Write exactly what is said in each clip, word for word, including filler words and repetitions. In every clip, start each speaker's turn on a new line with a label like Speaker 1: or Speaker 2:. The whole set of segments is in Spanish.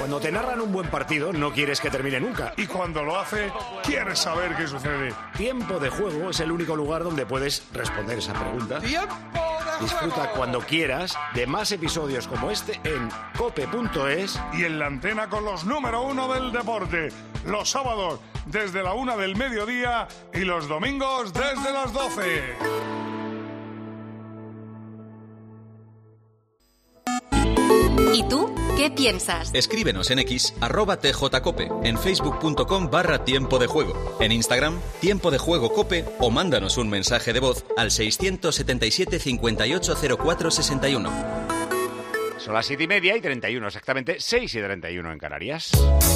Speaker 1: Cuando te narran un buen partido, no quieres que termine nunca.
Speaker 2: Y cuando lo hace, quieres saber qué sucede.
Speaker 1: Tiempo de Juego es el único lugar donde puedes responder esa pregunta.
Speaker 3: ¡Tiempo de
Speaker 1: Disfruta
Speaker 3: juego!
Speaker 1: cuando quieras de más episodios como este en cope punto es.
Speaker 2: Y en la antena con los número uno del deporte. Los sábados desde la una del mediodía y los domingos desde las doce.
Speaker 4: ¿Y tú? ¿Qué piensas?
Speaker 5: Escríbenos en X, arroba tjcope, en facebook.com barra tiempo de juego, en Instagram, tiempo de juego cope, o mándanos un mensaje de voz al seiscientos setenta y siete, cincuenta y ocho, cero cuatro sesenta y uno.
Speaker 6: Son las siete y media y treinta y uno, exactamente seis y treinta y uno en Canarias.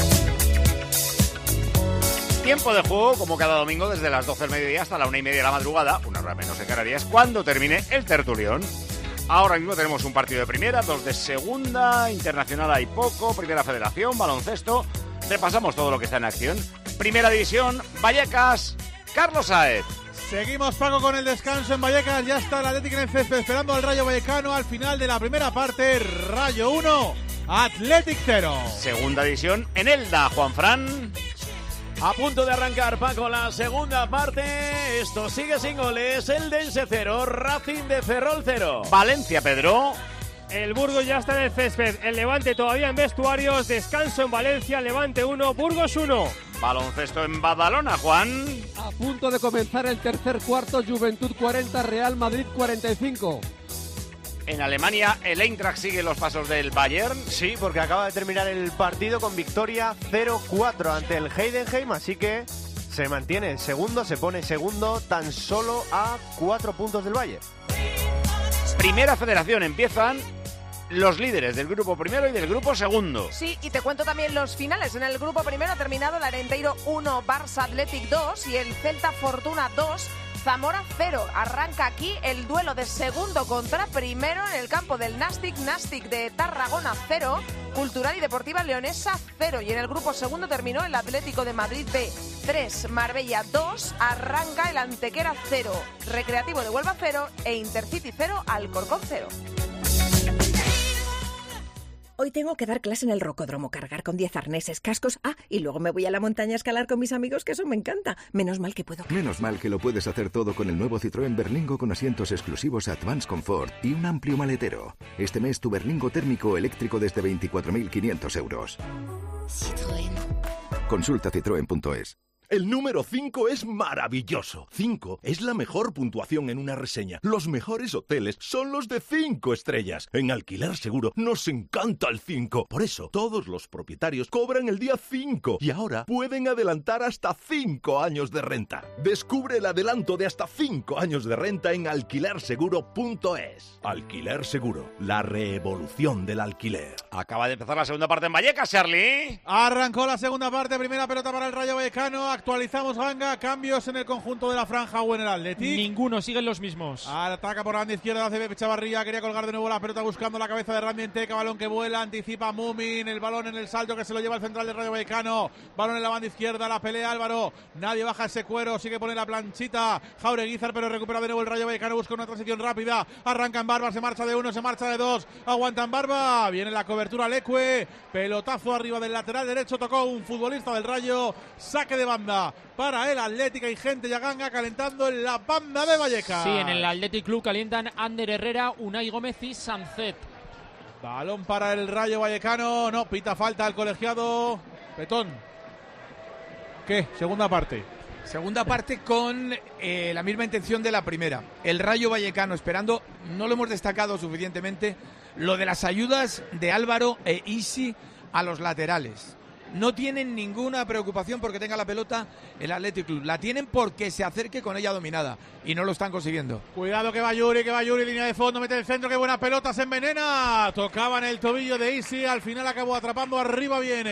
Speaker 6: Tiempo de juego, como cada domingo, desde las doce del mediodía hasta la una y media de la madrugada, una hora menos en Canarias, cuando termine el tertulión. Ahora mismo tenemos un partido de primera, dos de segunda, internacional hay poco, primera federación, baloncesto. Repasamos todo lo que está en acción. Primera división, Vallecas, Carlos Saez.
Speaker 7: Seguimos, Paco, con el descanso en Vallecas. Ya está el Atlético en el césped esperando al Rayo Vallecano al final de la primera parte. Rayo uno, Athletic cero.
Speaker 6: Segunda división, en Elda, Juanfran.
Speaker 8: A punto de arrancar, Paco, la segunda parte. Esto sigue sin goles. El Dense cero, Racing de Ferrol cero.
Speaker 6: Valencia, Pedro.
Speaker 9: El Burgos ya está en el césped. El Levante todavía en vestuarios. Descanso en Valencia. Levante uno, Burgos uno.
Speaker 6: Baloncesto en Badalona, Juan.
Speaker 10: A punto de comenzar el tercer cuarto. Juventud cuarenta, Real Madrid cuarenta y cinco.
Speaker 6: En Alemania, el Eintracht sigue los pasos del Bayern.
Speaker 11: Sí, porque acaba de terminar el partido con victoria cero cuatro ante el Heidenheim, así que se mantiene segundo, se pone segundo tan solo a cuatro puntos del Bayern.
Speaker 6: Primera Federación, empiezan los líderes del grupo primero y del grupo segundo.
Speaker 12: Sí, y te cuento también los finales. En el grupo primero ha terminado el Arenteiro uno, Barça Athletic dos y el Celta Fortuna dos. Zamora cero. Arranca aquí el duelo de segundo contra primero en el campo del Nastic. Nastic de Tarragona cero. Cultural y Deportiva Leonesa cero. Y en el grupo segundo terminó el Atlético de Madrid B tres, Marbella dos. Arranca el Antequera cero. Recreativo de Huelva cero e Intercity cero, Alcorcón cero.
Speaker 13: Hoy tengo que dar clase en el rocódromo, cargar con diez arneses, cascos. Ah, y luego me voy a la montaña a escalar con mis amigos, que eso me encanta. Menos mal que puedo.
Speaker 14: Menos mal que lo puedes hacer todo con el nuevo Citroën Berlingo con asientos exclusivos Advance Comfort y un amplio maletero. Este mes tu Berlingo térmico eléctrico desde veinticuatro mil quinientos euros.
Speaker 15: Citroën.
Speaker 14: Consulta citroen punto es.
Speaker 16: El número cinco es maravilloso. cinco es la mejor puntuación en una reseña. Los mejores hoteles son los de cinco estrellas. En Alquiler Seguro nos encanta el cinco. Por eso, todos los propietarios cobran el día cinco y ahora pueden adelantar hasta cinco años de renta. Descubre el adelanto de hasta cinco años de renta en alquiler seguro punto es. Alquiler Seguro, la revolución del alquiler.
Speaker 6: Acaba de empezar la segunda parte en Vallecas, Charlie.
Speaker 7: Arrancó la segunda parte, primera pelota para el Rayo Vallecano. Actualizamos, Ganga, cambios en el conjunto de la franja o en el Athletic.
Speaker 9: Ninguno, siguen los mismos.
Speaker 7: Ataca por la banda izquierda, hace Chavarría, quería colgar de nuevo la pelota buscando la cabeza de Randy Enteca, balón que vuela, anticipa Mumin, el balón en el salto que se lo lleva el central del Rayo Vallecano, balón en la banda izquierda, la pelea Álvaro, nadie baja ese cuero, sigue pone la planchita, Jaureguizar, pero recupera de nuevo el Rayo Vallecano, busca una transición rápida, arranca en Barba, se marcha de uno, se marcha de dos, aguanta en Barba, viene la cobertura Leque, pelotazo arriba del lateral derecho, tocó un futbolista del Rayo, saque de banda para el Atlético y gente ya Ganga calentando en la banda de Vallecas.
Speaker 9: Sí, en el Athletic Club calientan Ander Herrera, Unai Gómez y Sancet.
Speaker 7: Balón para el Rayo Vallecano, no, pita falta al colegiado Petón. ¿Qué? Segunda parte.
Speaker 3: Segunda parte con eh, la misma intención de la primera. El Rayo Vallecano esperando, no lo hemos destacado suficientemente, lo de las ayudas de Álvaro e Isi a los laterales. No tienen ninguna preocupación porque tenga la pelota el Athletic Club. La tienen porque se acerque con ella dominada y no lo están consiguiendo.
Speaker 7: Cuidado que va Yuri, que va Yuri, línea de fondo, mete el centro, qué buena pelota, se envenena. Tocaban el tobillo de Isi, al final acabó atrapando, arriba viene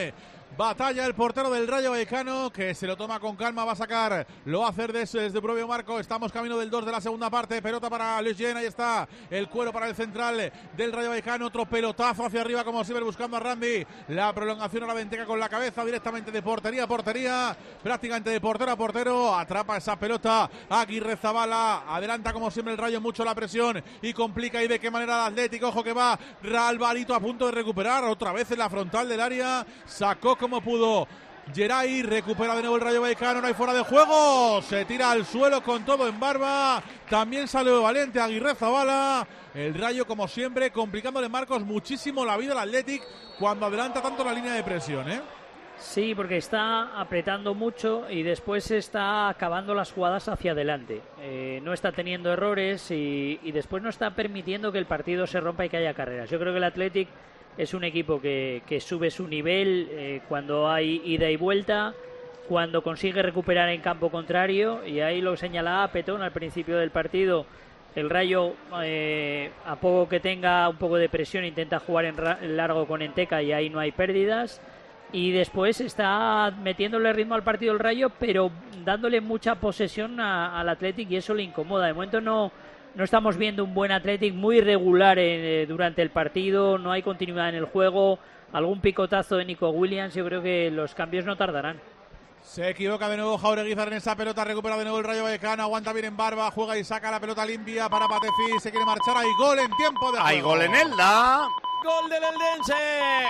Speaker 7: Batalla el portero del Rayo Vallecano, que se lo toma con calma, va a sacar, lo va a hacer desde, desde propio marco. Estamos camino del dos de la segunda parte, pelota para Luis Jen, ahí está el cuero para el central del Rayo Vallecano, otro pelotazo hacia arriba como siempre buscando a Randy, la prolongación a la Venteca con la cabeza directamente de portería a portería, prácticamente de portero a portero, atrapa esa pelota Aguirre Zabala, adelanta como siempre el Rayo mucho la presión y complica y de qué manera el Atlético, ojo que va Alvarito a punto de recuperar, otra vez en la frontal del área, sacó como pudo Geray, recupera de nuevo el Rayo Vallecano, no hay fuera de juego, se tira al suelo con todo en barba, también salió valiente Aguirre Zabala, el Rayo como siempre complicándole, Marcos, muchísimo la vida al Athletic cuando adelanta tanto la línea de presión, ¿eh?
Speaker 15: Sí, porque está apretando mucho y después está acabando las jugadas hacia adelante, eh, no está teniendo errores y, y después no está permitiendo que el partido se rompa y que haya carreras. Yo creo que el Athletic es un equipo que, que sube su nivel eh, cuando hay ida y vuelta, cuando consigue recuperar en campo contrario, y ahí lo señalaba Petón al principio del partido. El Rayo, eh, a poco que tenga un poco de presión, intenta jugar en, ra- en largo con Enteca y ahí no hay pérdidas. Y después está metiéndole ritmo al partido el Rayo, pero dándole mucha posesión a, al Athletic, y eso le incomoda. De momento no... No estamos viendo un buen Athletic, muy irregular eh, durante el partido, no hay continuidad en el juego, algún picotazo de Nico Williams, yo creo que los cambios no tardarán.
Speaker 7: Se equivoca de nuevo Jaureguizar en esa pelota, recupera de nuevo el Rayo Vallecano, aguanta bien en barba, juega y saca la pelota limpia para Patefí, se quiere marchar, hay gol en tiempo de juego.
Speaker 6: Hay gol en Elda.
Speaker 8: Gol del Eldense,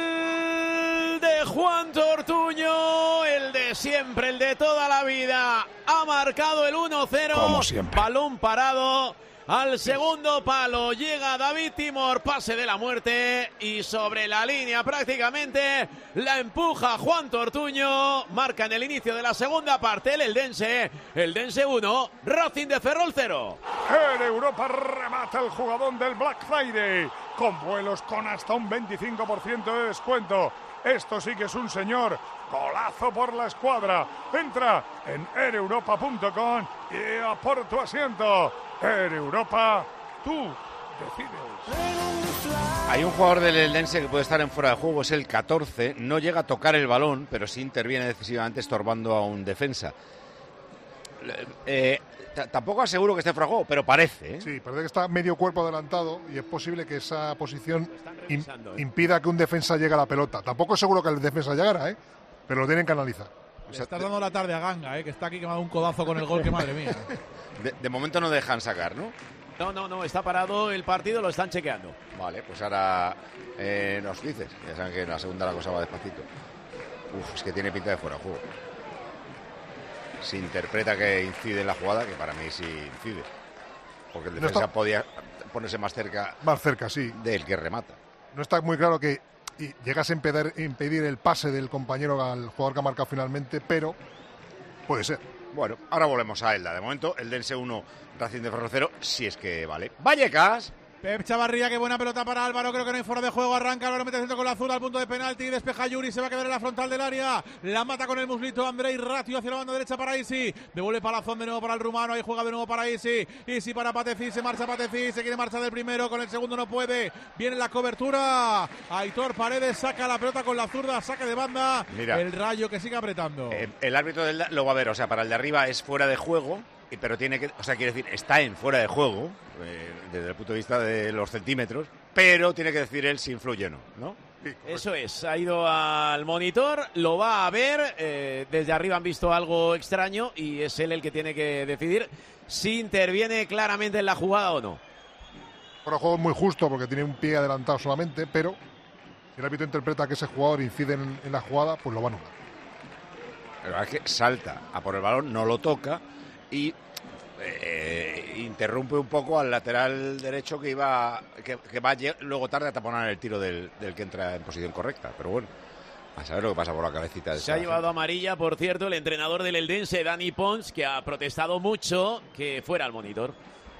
Speaker 8: gol de Juan Tortuño, el de siempre, el de toda la vida. Ha marcado el uno cero,
Speaker 2: como siempre.
Speaker 8: Balón parado al segundo palo, llega David Timor, pase de la muerte y sobre la línea prácticamente la empuja Juan Tortuño, marca en el inicio de la segunda parte el Eldense, Eldense uno, Racing de Ferrol cero.
Speaker 2: En Europa remata el jugador del Black Friday, con vuelos con hasta un veinticinco por ciento de descuento. Esto sí que es un señor golazo por la escuadra. Entra en air europa punto com y a por tu asiento. Air Europa, tú decides.
Speaker 6: Hay un jugador del Eldense que puede estar en fuera de juego, es el catorce, no llega a tocar el balón, pero sí interviene decisivamente estorbando a un defensa. Eh, t- tampoco aseguro que esté fuera de juego, pero parece, ¿eh?
Speaker 17: Sí, parece que está medio cuerpo adelantado y es posible que esa posición im-
Speaker 8: ¿eh?
Speaker 17: impida que un defensa llegue a la pelota. Tampoco es seguro que el defensa llegara, ¿eh? Pero lo tienen que analizar.
Speaker 7: Le estás dando la tarde a Ganga, ¿eh? Que está aquí que me ha dado un codazo con el gol, que madre mía.
Speaker 6: De, de momento no dejan sacar, ¿no?
Speaker 8: No, no, no, está parado el partido, lo están chequeando.
Speaker 6: Vale, pues ahora eh, nos dices. Ya saben que en la segunda la cosa va despacito. Uf, es que tiene pinta de fuera de juego. Se interpreta que incide en la jugada, que para mí sí incide. Porque el
Speaker 17: No
Speaker 6: defensa
Speaker 17: está-
Speaker 6: podía ponerse más cerca
Speaker 17: Más cerca, sí.
Speaker 6: del que remata.
Speaker 17: No está muy claro que y llegas a impedir, impedir el pase del compañero al jugador que ha marcado finalmente, pero puede ser.
Speaker 6: Bueno, ahora volvemos a Elda. De momento, el Dense uno, Racing de Ferrol cero, si es que vale. Vallecas.
Speaker 7: Pep Chavarría, qué buena pelota para Álvaro, creo que no hay fuera de juego, arranca, Álvaro mete centro con la azul al punto de penalti, despeja Yuri, se va a quedar en la frontal del área, la mata con el muslito Andrei Ratio hacia la banda derecha para Isi, devuelve Palazón de nuevo para el rumano, ahí juega de nuevo para Isi, Isi para Patefí, se marcha Patefí, se quiere marchar del primero, con el segundo no puede, viene la cobertura, Aitor Paredes saca la pelota con la zurda, saque de banda,
Speaker 6: Mira.
Speaker 7: el Rayo que sigue apretando.
Speaker 6: Eh, el árbitro del Elda lo va a ver, o sea, para el de arriba es fuera de juego, y- pero tiene que, o sea, quiere decir, está en fuera de juego, eh, desde el punto de vista de los centímetros, pero tiene que decir él si influye o no, ¿no?
Speaker 8: Eso es, ha ido al monitor, lo va a ver, eh, desde arriba han visto algo extraño y es él el que tiene que decidir si interviene claramente en la jugada o no.
Speaker 17: Por el juego es muy justo porque tiene un pie adelantado solamente, pero si el árbitro interpreta que ese jugador incide en, en la jugada, pues lo va a anular.
Speaker 6: Pero es que salta a por el balón, no lo toca y eh, interrumpe un poco al lateral derecho que iba que, que va a lle- luego tarde a taponar el tiro del, del que entra en posición correcta. Pero bueno, a saber lo que pasa por la cabecita de
Speaker 8: Se ha
Speaker 6: esta
Speaker 8: llevado amarilla, por cierto, el entrenador del Eldense, Dani Pons, que ha protestado mucho que fuera al monitor.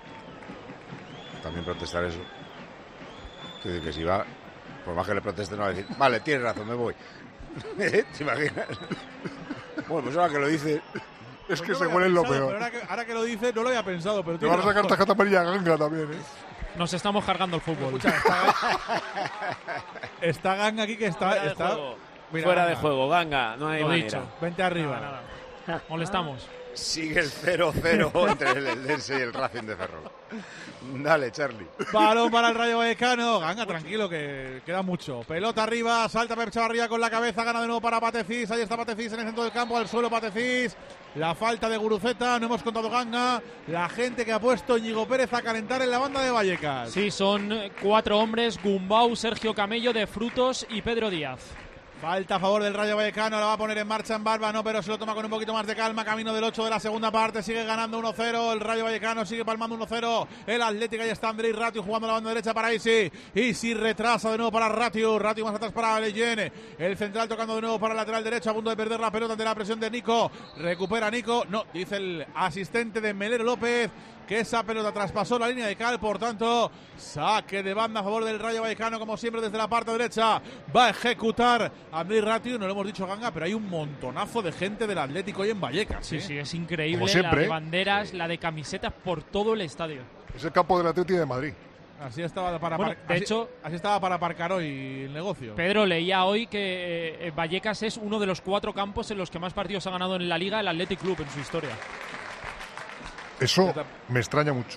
Speaker 6: gente. También protestar eso. Quiero decir que si va, por más que le proteste, no va a decir, vale, tienes razón, me voy. ¿Te imaginas? Bueno, pues ahora que lo dice...
Speaker 17: Es que
Speaker 7: Pues no
Speaker 17: se
Speaker 7: lo había
Speaker 17: huele lo
Speaker 7: pensado,
Speaker 17: peor.
Speaker 7: pero Ahora que, ahora que lo dice, no lo había pensado. Pero
Speaker 17: Te van a sacar tarjeta amarilla a Ganga también, ¿eh?
Speaker 9: Nos estamos cargando el fútbol.
Speaker 7: Escucha, está, está Ganga aquí que está,
Speaker 8: Fuera de
Speaker 7: está,
Speaker 8: juego.
Speaker 7: Mira,
Speaker 8: fuera
Speaker 7: Ganga.
Speaker 8: de juego, Ganga, no hay
Speaker 9: Lo
Speaker 8: manera.
Speaker 9: dicho.
Speaker 7: Vente arriba.
Speaker 9: Nada, nada. Molestamos.
Speaker 6: Sigue el cero cero entre el Eldense y el Racing de Ferrol. Dale, Charlie.
Speaker 7: Balón para el Rayo Vallecano. Ganga, tranquilo, que queda mucho. Pelota arriba, salta Pep Chavarría con la cabeza, gana de nuevo para Patecís. Ahí está Patecís en el centro del campo, al suelo Patecís. La falta de Guruceta, no hemos contado Ganga. La gente que ha puesto Íñigo Pérez a calentar en la banda de Vallecas.
Speaker 9: Sí, son cuatro hombres: Gumbau, Sergio Camello, De Frutos y Pedro Díaz.
Speaker 7: Falta a favor del Rayo Vallecano, la va a poner en marcha en Barba, no, pero se lo toma con un poquito más de calma, camino del ocho de la segunda parte, sigue ganando uno cero, el Rayo Vallecano sigue palmando uno cero, el Atlético, ahí está Andrei Ratiu jugando la banda derecha para Isi, Isi retrasa de nuevo para Ratiu, Ratiu más atrás para Leyen, el central tocando de nuevo para el lateral derecho, a punto de perder la pelota ante la presión de Nico, recupera Nico, no, dice el asistente de Melero López, que esa pelota traspasó la línea de cal, por tanto, saque de banda a favor del Rayo Vallecano, como siempre desde la parte derecha, va a ejecutar Andrei Ratiu, no lo hemos dicho Ganga, pero hay un montonazo de gente del Atlético hoy en Vallecas.
Speaker 9: Sí,
Speaker 7: ¿eh?
Speaker 9: sí, es increíble.
Speaker 17: Como siempre,
Speaker 9: la de
Speaker 17: ¿eh?
Speaker 9: banderas, la de camisetas por todo el estadio.
Speaker 17: Es el campo del Atlético de Madrid.
Speaker 7: Así estaba para
Speaker 9: Bueno,
Speaker 7: apar-
Speaker 9: de
Speaker 7: así-
Speaker 9: hecho-
Speaker 7: así estaba para aparcar hoy el negocio.
Speaker 9: Pedro, leía hoy que eh, Vallecas es uno de los cuatro campos en los que más partidos ha ganado en la Liga el Athletic Club en su historia.
Speaker 17: Eso me extraña mucho.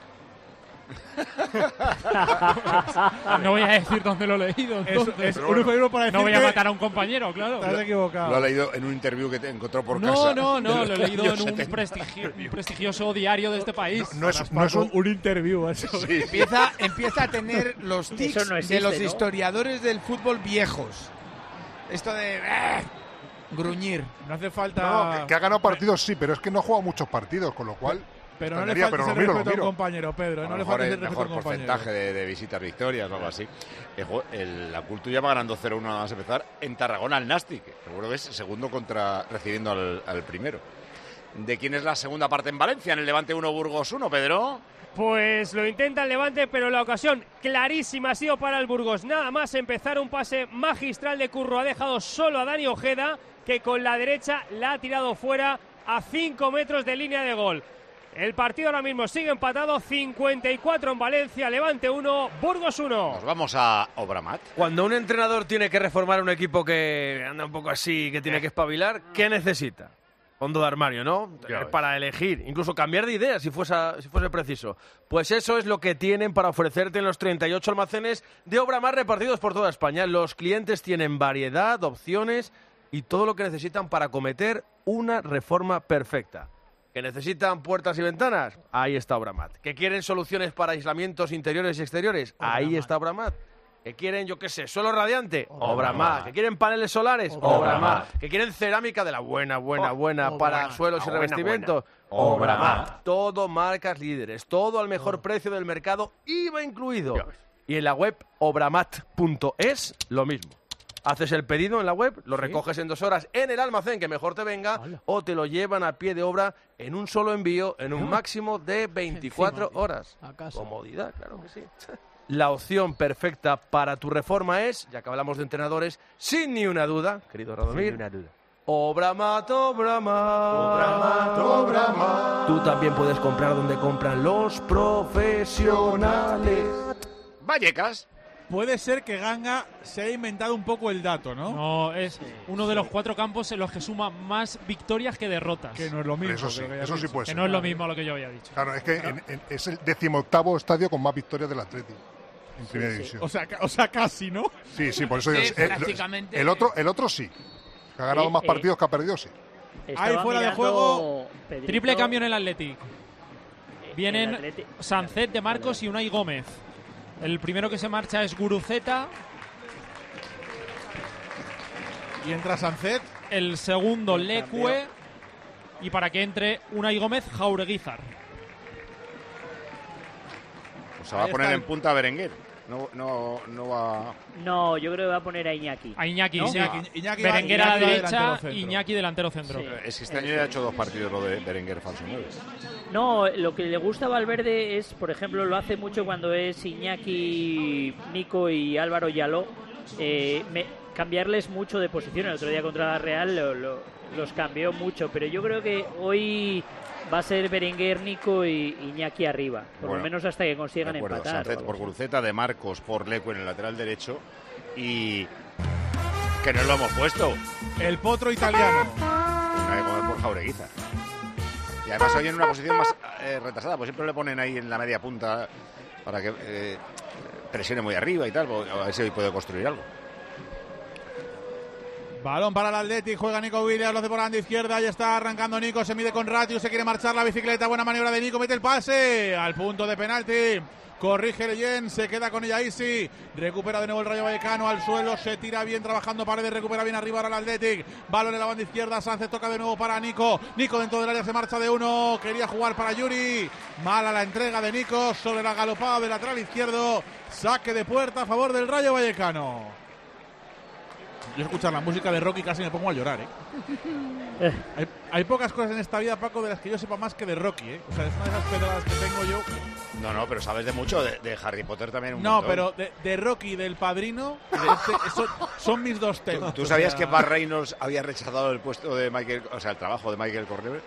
Speaker 9: No voy a decir dónde lo he leído.
Speaker 7: Es,
Speaker 9: entonces.
Speaker 7: es un eufemismo para
Speaker 9: No voy a
Speaker 7: decirte-
Speaker 9: matar a un compañero, claro.
Speaker 7: Te has equivocado.
Speaker 6: Lo ha leído en un interview que te encontró por
Speaker 9: No,
Speaker 6: casa.
Speaker 9: no, no,
Speaker 6: de
Speaker 9: lo he
Speaker 6: los
Speaker 9: leído
Speaker 6: años
Speaker 9: en un,
Speaker 6: setenta.
Speaker 9: prestigio- un prestigioso diario de este país.
Speaker 17: No es, no es un,
Speaker 7: un interview eso.
Speaker 6: Sí.
Speaker 3: Empieza, empieza a tener los tics
Speaker 15: Eso no existe,
Speaker 3: de los
Speaker 15: ¿no?
Speaker 3: historiadores del fútbol viejos. Esto de eh, gruñir.
Speaker 7: No hace falta.
Speaker 17: no, que, que ha ganado partidos, sí, pero es que no ha jugado muchos partidos, con lo cual.
Speaker 7: Pero no le
Speaker 17: extrañaría,
Speaker 7: falta
Speaker 17: pero
Speaker 7: ese
Speaker 17: lo miro, lo
Speaker 7: respeto a un
Speaker 17: miro.
Speaker 7: compañero, Pedro.
Speaker 6: A lo
Speaker 7: No le
Speaker 6: mejor
Speaker 7: falta ese
Speaker 6: el
Speaker 7: respeto a
Speaker 6: mejor
Speaker 7: un compañero.
Speaker 6: porcentaje de, de visitas victorias o algo así. Eh, jo, el- la Cultura ya va ganando cero uno nada más empezar en Tarragona al Nasti, que seguro que es segundo contra recibiendo al, al primero. ¿De quién es la segunda parte en Valencia? En el Levante uno, Burgos uno, Pedro.
Speaker 9: Pues lo intenta el Levante, pero la ocasión clarísima ha sido para el Burgos. Nada más empezar, un pase magistral de Curro ha dejado solo a Dani Ojeda, que con la derecha la ha tirado fuera a cinco metros de línea de gol. El partido ahora mismo sigue empatado, cincuenta y cuatro en Valencia, Levante uno, Burgos uno.
Speaker 6: Nos vamos a Obramat.
Speaker 18: Cuando un entrenador tiene que reformar un equipo que anda un poco así, que tiene que espabilar, ¿qué necesita? Fondo de armario, ¿no?
Speaker 6: Ya ves.
Speaker 18: Para elegir, incluso cambiar de idea si fuese, si fuese preciso. Pues eso es lo que tienen para ofrecerte en los treinta y ocho almacenes de Obramar repartidos por toda España. Los clientes tienen variedad, opciones y todo lo que necesitan para cometer una reforma perfecta. ¿Que necesitan puertas y ventanas? Ahí está Obramat. ¿Que quieren soluciones para aislamientos interiores y exteriores? Ahí está Obramat. ¿Que quieren, yo qué sé, suelo radiante? Obramat. ¿Que quieren paneles solares? Obramat. ¿Que quieren cerámica de la buena, buena, buena para suelos y revestimientos? Obramat. Todo marcas líderes, todo al mejor precio del mercado, I V A incluido. Y en la web obramat punto es lo mismo. Haces el pedido en la web, lo recoges en dos horas en el almacén que mejor te venga, o te lo llevan a pie de obra en un solo envío en un máximo de veinticuatro horas.
Speaker 10: A casa.
Speaker 18: Comodidad, claro que sí. La opción perfecta para tu reforma es, ya que hablamos de entrenadores, sin ni una duda, querido Radomir,
Speaker 11: Sin una duda.
Speaker 18: Obramat, Obramat. Obramat, Obramat. Tú también puedes comprar donde compran los profesionales.
Speaker 6: Vallecas.
Speaker 7: Puede ser que Ganga se haya inventado un poco el dato, ¿no?
Speaker 9: No, es uno de los cuatro campos en los que suma más victorias que derrotas.
Speaker 7: Que no es lo mismo.
Speaker 17: Eso sí,
Speaker 7: creo que hayas
Speaker 17: eso sí
Speaker 7: dicho.
Speaker 17: puede
Speaker 9: Que
Speaker 17: ser.
Speaker 9: no es lo mismo a lo que yo había dicho.
Speaker 17: Claro, es que en- en- es el decimoctavo estadio con más victorias del Atlético en primera división.
Speaker 7: O sea, ca- o sea, casi, ¿no?
Speaker 17: Sí, sí, por eso
Speaker 3: Sí,
Speaker 17: digo, el-
Speaker 3: prácticamente.
Speaker 17: el, otro, el otro sí. Que ha ganado
Speaker 15: Eh,
Speaker 17: más
Speaker 15: eh.
Speaker 17: partidos que ha perdido, sí.
Speaker 15: Estaba
Speaker 7: Ahí fuera de
Speaker 15: mirando,
Speaker 7: juego,
Speaker 15: Pedrito,
Speaker 9: Triple cambio en el Athletic.
Speaker 15: el
Speaker 9: Vienen
Speaker 15: Athletic-
Speaker 9: Sancet de Marcos y Unai Gómez. El primero que se marcha es Guruceta.
Speaker 7: Y entra Sancet.
Speaker 9: El segundo,
Speaker 15: El
Speaker 9: Leque. Y para que entre Unai Gómez, Jaureguizar.
Speaker 6: Pues se va a
Speaker 7: Ahí
Speaker 6: poner
Speaker 7: está
Speaker 6: en
Speaker 7: el-
Speaker 6: punta Berenguer. No, no, no va.
Speaker 15: No, yo creo que va a poner a Iñaki.
Speaker 9: A Iñaki,
Speaker 15: ¿No?
Speaker 9: sí.
Speaker 7: Iñaki- Iñaki va-
Speaker 9: Berenguer a la
Speaker 7: Iñaki va
Speaker 9: derecha,
Speaker 7: delantero centro.
Speaker 9: Iñaki delantero centro.
Speaker 15: Sí.
Speaker 6: Es que este año ya ha hecho dos partidos lo de Berenguer falso nueve.
Speaker 15: No, lo que le gusta a Valverde es, por ejemplo, lo hace mucho cuando es Iñaki, Nico y Álvaro Yaló, eh, me- cambiarles mucho de posición. El otro día contra la Real lo- lo- los cambió mucho, pero yo creo que hoy va a ser Berenguer, Nico y Iñaki arriba, por
Speaker 6: Bueno,
Speaker 15: lo menos hasta que consigan
Speaker 6: De acuerdo,
Speaker 15: empatar. o
Speaker 6: Sancet
Speaker 15: algo
Speaker 6: por
Speaker 15: así.
Speaker 6: Guruceta, de Marcos por Leque en el lateral derecho y Que no lo hemos puesto.
Speaker 7: El potro italiano.
Speaker 6: Una de comer por Jaureguizar. Y además hoy en una posición más eh, retrasada, pues siempre le ponen ahí en la media punta para que eh, presione muy arriba y tal, a ver si hoy puede construir algo.
Speaker 7: Balón para el Athletic, juega Nico Williams, lo hace por la banda izquierda, ahí está arrancando Nico, se mide con Ratius, se quiere marchar la bicicleta, buena maniobra de Nico, mete el pase al punto de penalti. Corrige Leyen, se queda con ella Isi, recupera de nuevo el Rayo Vallecano al suelo, se tira bien trabajando Paredes, recupera bien arriba ahora el Athletic, balón en la banda izquierda, Sánchez toca de nuevo para Nico, Nico dentro del área se marcha de uno, quería jugar para Yuri, mala la entrega de Nico sobre la galopada del lateral izquierdo, saque de puerta a favor del Rayo Vallecano. Yo escuchar la música de Rocky casi me pongo a llorar, ¿eh? eh. Hay, hay pocas cosas en esta vida, Paco, de las que yo sepa más que de Rocky, ¿eh? O sea, es una de esas pedradas que tengo yo.
Speaker 6: No, no, pero sabes de mucho, de, de Harry Potter también un
Speaker 7: No,
Speaker 6: montón.
Speaker 7: pero de, de Rocky y del Padrino, de este, son, son mis dos temas.
Speaker 6: ¿Tú sabías o sea... que Burt Reynolds había rechazado el puesto de Michael, o sea, el trabajo de Michael Corleone?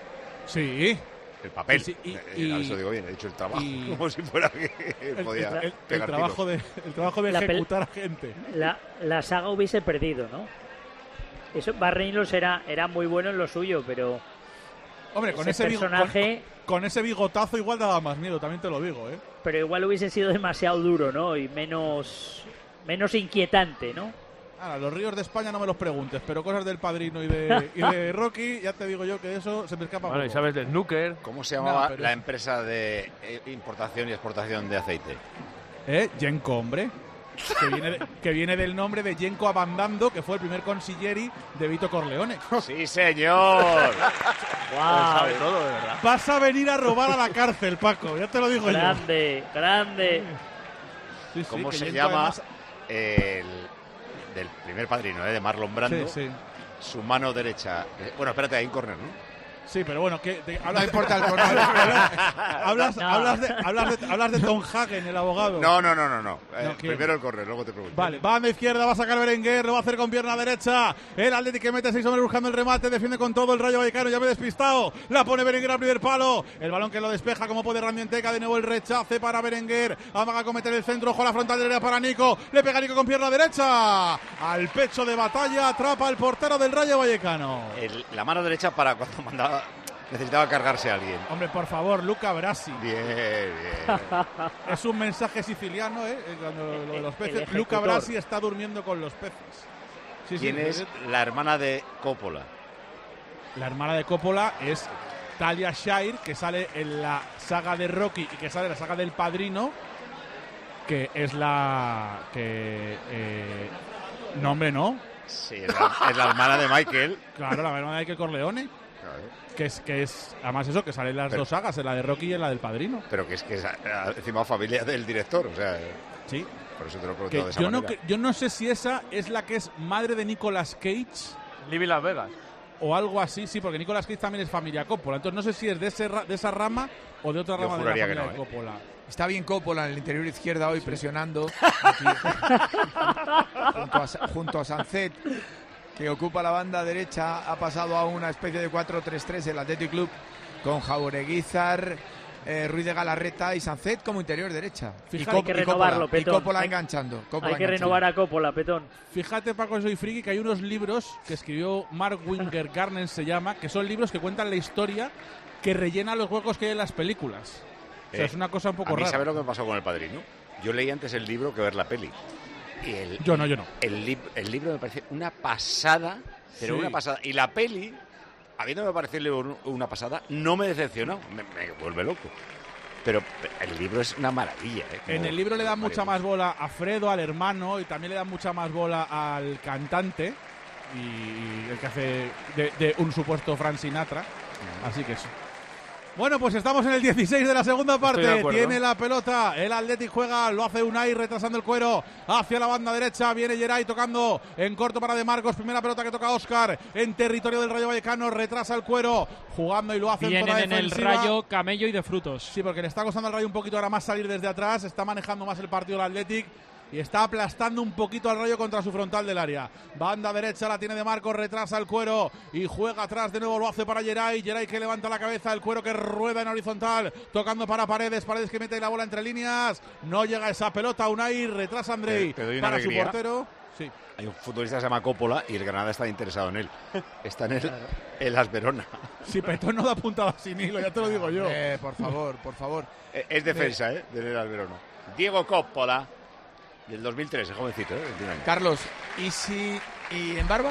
Speaker 7: Sí.
Speaker 6: El papel,
Speaker 7: sí, sí, y,
Speaker 6: y,
Speaker 7: y,
Speaker 6: eso digo bien, he dicho el trabajo,
Speaker 7: y,
Speaker 6: como si fuera que
Speaker 7: el,
Speaker 6: podía
Speaker 7: el, el,
Speaker 6: pegar
Speaker 7: el trabajo
Speaker 6: tiros.
Speaker 7: de el trabajo de ejecutar a gente.
Speaker 15: La, la saga hubiese perdido, ¿no? Eso, Burt Reynolds era, era muy bueno en lo suyo, pero
Speaker 7: hombre, con ese, ese personaje con, con ese bigotazo igual daba más miedo, también te lo digo, ¿eh?
Speaker 15: Pero igual hubiese sido demasiado duro, ¿no? Y menos menos inquietante, ¿no?
Speaker 7: Ahora, los ríos de España no me los preguntes, pero cosas del Padrino y de, y de Rocky, ya te digo yo que eso se me escapa.
Speaker 18: Bueno, y sabes del snooker.
Speaker 6: ¿Cómo se llamaba
Speaker 7: no, pero...
Speaker 6: la empresa de importación y exportación de aceite?
Speaker 7: ¿Eh? Genco, hombre. Que viene, de, que viene del nombre de Genco Abandando, que fue el primer consiglieri de Vito Corleone.
Speaker 6: ¡Sí, señor!
Speaker 15: Wow.
Speaker 18: Sabe todo, de verdad.
Speaker 7: Vas a venir a robar a la cárcel, Paco, ya te lo digo
Speaker 15: grande,
Speaker 7: yo.
Speaker 15: Grande, grande.
Speaker 7: Sí, sí,
Speaker 6: ¿Cómo se
Speaker 7: Genco
Speaker 6: llama
Speaker 7: además...
Speaker 6: el del primer padrino, ¿eh? De Marlon Brando?
Speaker 7: Sí, sí.
Speaker 6: Su mano derecha. Bueno, espérate, hay un córner, ¿no?
Speaker 7: Sí, pero bueno, que te,
Speaker 3: hablas, no importa el córner.
Speaker 7: hablas, no. hablas, de, hablas, de, hablas de Tom Hagen, el abogado.
Speaker 6: No, no, no, no. no. Eh,
Speaker 7: no
Speaker 6: primero el córner, luego te pregunto.
Speaker 7: Vale, banda izquierda, va a sacar Berenguer, lo va a hacer con pierna derecha. El Atlético que mete seis hombres buscando el remate, defiende con todo el Rayo Vallecano, ya me he despistado. La pone Berenguer al primer palo. El balón que lo despeja como puede Randienteca, de nuevo el rechace para Berenguer. Amaga a cometer el centro, ojo a la frontal del área para Nico. Le pega Nico con pierna derecha. Al pecho de batalla, atrapa al portero del Rayo Vallecano.
Speaker 6: El, la mano derecha para cuando mandaba... Necesitaba cargarse a alguien.
Speaker 7: Hombre, por favor, Luca Brasi.
Speaker 6: Bien, bien.
Speaker 7: Es un mensaje siciliano, ¿eh? Cuando lo de los peces. Luca Brasi está durmiendo con los peces.
Speaker 6: Sí, ¿Quién sí, es la hermana de Coppola?
Speaker 7: La hermana de Coppola es Talia Shire, que sale en la saga de Rocky y que sale en la saga del Padrino, que es la... que... Eh, no, hombre, no.
Speaker 6: Sí, es la, es la hermana de Michael.
Speaker 7: Claro, la hermana de Michael Corleone.
Speaker 6: Claro.
Speaker 7: Que es, que es, además eso, que salen las pero, dos sagas, en la de Rocky y en la del Padrino.
Speaker 6: Pero que es que es encima familia del director, o sea...
Speaker 7: Sí.
Speaker 6: Por eso te lo he preguntado de esa
Speaker 7: yo
Speaker 6: manera.
Speaker 7: No, que, yo no sé si esa es la que es madre de Nicolas Cage.
Speaker 18: Libby Las Vegas.
Speaker 7: O algo así, sí, porque Nicolas Cage también es familia Coppola. Entonces no sé si es de, ese, de esa rama o de otra
Speaker 6: yo
Speaker 7: rama de la familia
Speaker 6: no,
Speaker 7: de
Speaker 6: ¿eh?
Speaker 7: Coppola.
Speaker 3: Está bien Coppola en el interior izquierda hoy, sí. Presionando. Aquí, junto, a, junto a Sancet, que ocupa la banda derecha, ha pasado a una especie de cuatro tres tres el Athletic Club con Jaureguizar, eh, Ruiz de Galarreta y Sancet como interior derecha.
Speaker 15: Fíjate, y hay que renovarlo,
Speaker 3: Coppola,
Speaker 15: Petón.
Speaker 3: Y Coppola
Speaker 15: hay,
Speaker 3: enganchando. Coppola
Speaker 15: hay que
Speaker 3: enganchando.
Speaker 15: renovar a Coppola, Petón.
Speaker 7: Fíjate, Paco, soy friki, que hay unos libros que escribió Mark Winger Garner, se llama, que son libros que cuentan la historia que rellena los huecos que hay en las películas. O sea, eh, es una cosa un poco
Speaker 6: a mí,
Speaker 7: rara.
Speaker 6: ¿sabes lo que me pasó con El Padrino? Yo leí antes el libro que ver la peli. Y el,
Speaker 7: yo no, yo no.
Speaker 6: El, li el libro me parece una pasada, pero sí. una pasada. Y la peli, habiéndome parecido una pasada, no me decepcionó, me, me vuelve loco. Pero el libro es una maravilla. ¿eh?
Speaker 7: En el libro le dan mucha más bola a Fredo, al hermano, y también le dan mucha más bola al cantante, y el que hace de, de un supuesto Frank Sinatra. Uh-huh. Así que eso. Bueno, pues estamos en el dieciséis de la segunda parte. Tiene la pelota. El Athletic juega, lo hace Unai retrasando el cuero hacia la banda derecha. Viene Geray tocando en corto para De Marcos. Primera pelota que toca Óscar en territorio del Rayo Vallecano. Retrasa el cuero jugando y lo hace en zona
Speaker 9: en el Rayo Camello y de Frutos.
Speaker 7: Sí, porque le está costando al Rayo un poquito ahora más salir desde atrás. Está manejando más el partido el Athletic. Y está aplastando un poquito al Rayo contra su frontal del área. Banda derecha la tiene De Marcos, retrasa el cuero y juega atrás de nuevo, lo hace para Geray. Geray que levanta la cabeza, el cuero que rueda en horizontal, tocando para Paredes. Paredes que mete la bola entre líneas. No llega esa pelota, Unai, retrasa Andrei
Speaker 6: te, te doy una
Speaker 7: para
Speaker 6: alegría.
Speaker 7: su portero. Sí.
Speaker 6: Hay un futbolista que se llama Coppola y el Granada está interesado en él. Está en el, el Las Verona.
Speaker 7: Si Petón no da puntada sin hilo, ya te lo digo yo.
Speaker 3: Eh, por favor, por favor.
Speaker 6: Es defensa, ¿eh? Del Las Verona. Diego Coppola, del dos mil tres, el jovencito, ¿eh? veintiún años.
Speaker 3: Carlos, ¿y si y en Barba?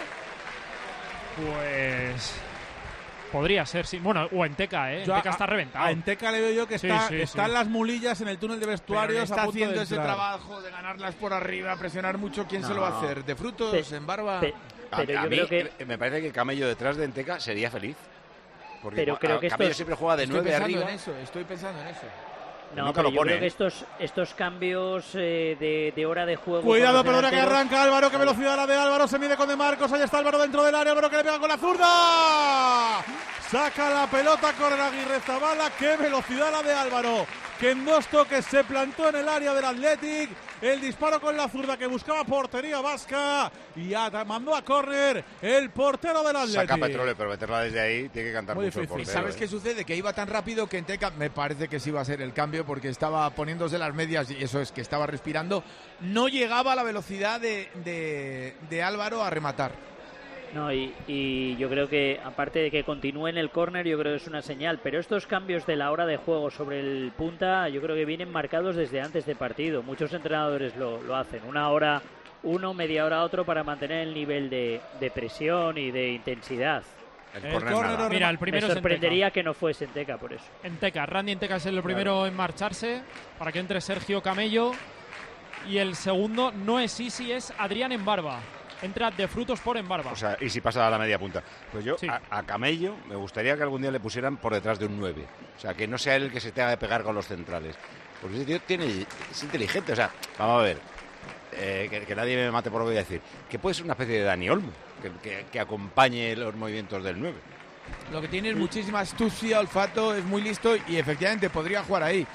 Speaker 19: Pues podría ser, sí. Bueno, o en Teca, ¿eh? En Teca está reventado.
Speaker 7: A Enteca le veo yo que
Speaker 19: Sí,
Speaker 7: está,
Speaker 19: sí,
Speaker 7: están
Speaker 19: sí.
Speaker 7: las mulillas en el túnel de vestuarios.
Speaker 3: Está
Speaker 7: a punto
Speaker 3: haciendo
Speaker 7: de
Speaker 3: ese
Speaker 7: entrar.
Speaker 3: trabajo de ganarlas por arriba, presionar mucho. ¿Quién
Speaker 6: No.
Speaker 3: se lo va a hacer? ¿De frutos?
Speaker 6: Pe-
Speaker 3: ¿En Barba?
Speaker 6: pe- A, a mí eh, me parece que Camello detrás de Enteca sería feliz. Porque
Speaker 15: Pero
Speaker 6: a-
Speaker 15: creo que
Speaker 6: Camello
Speaker 15: estos-
Speaker 6: siempre juega de
Speaker 3: Estoy
Speaker 6: nueve
Speaker 3: pensando
Speaker 6: arriba.
Speaker 3: en eso, estoy pensando en eso.
Speaker 15: No,
Speaker 6: Nunca
Speaker 15: pero
Speaker 6: lo
Speaker 15: yo
Speaker 6: pone,
Speaker 15: creo que
Speaker 6: ¿eh?
Speaker 15: estos, estos cambios eh, de, de hora de juego...
Speaker 7: Cuidado,
Speaker 15: con los
Speaker 7: perdona que
Speaker 15: delanteros-
Speaker 7: arranca Álvaro, qué velocidad la de Álvaro, se mide con De Marcos, ahí está Álvaro dentro del área, Álvaro que le pega con la zurda. Saca la pelota, corre Aguirre Zabala, qué velocidad la de Álvaro, que en dos toques se plantó en el área del Athletic, el disparo con la zurda que buscaba portería vasca y ya mandó a córner el portero del Athletic.
Speaker 6: Saca Petróleo, pero meterla desde ahí tiene que cantar
Speaker 3: Muy
Speaker 6: mucho el
Speaker 3: difícil.
Speaker 6: portero.
Speaker 3: ¿Sabes
Speaker 6: ¿eh?
Speaker 3: qué sucede? Que iba tan rápido que Enteca me parece que sí iba a ser el cambio porque estaba poniéndose las medias y eso es que estaba respirando. No llegaba a la velocidad de, de, de Álvaro a rematar.
Speaker 15: No, y, y yo creo que, aparte de que continúe en el córner, yo creo que es una señal. Pero estos cambios de la hora de juego sobre el punta, yo creo que vienen marcados desde antes de partido. Muchos entrenadores lo, lo hacen. Una hora uno, media hora otro para mantener el nivel de, de presión y de intensidad.
Speaker 6: El
Speaker 19: El
Speaker 6: córner
Speaker 19: córner
Speaker 6: nada.
Speaker 19: Mira, el primero
Speaker 15: Me
Speaker 19: es
Speaker 15: sorprendería que no fuese Enteca por eso.
Speaker 19: Enteca, Randy Enteca es el primero en marcharse para que entre Sergio Camello. Y el segundo no es Isi, es Adrián Embarba. Entra de frutos por Embarba.
Speaker 6: O sea, y si pasa a la media punta. Pues yo a, a Camello me gustaría que algún día le pusieran por detrás de un nueve. O sea, que no sea él el que se tenga que pegar con los centrales. Porque ese tío tiene, es inteligente. O sea, vamos a ver. Eh, que, que nadie me mate por lo que voy a decir. Que puede ser una especie de Dani Olmo. Que, que, que acompañe los movimientos del nueve.
Speaker 3: Lo que tiene es muchísima astucia, olfato, es muy listo y efectivamente podría jugar ahí.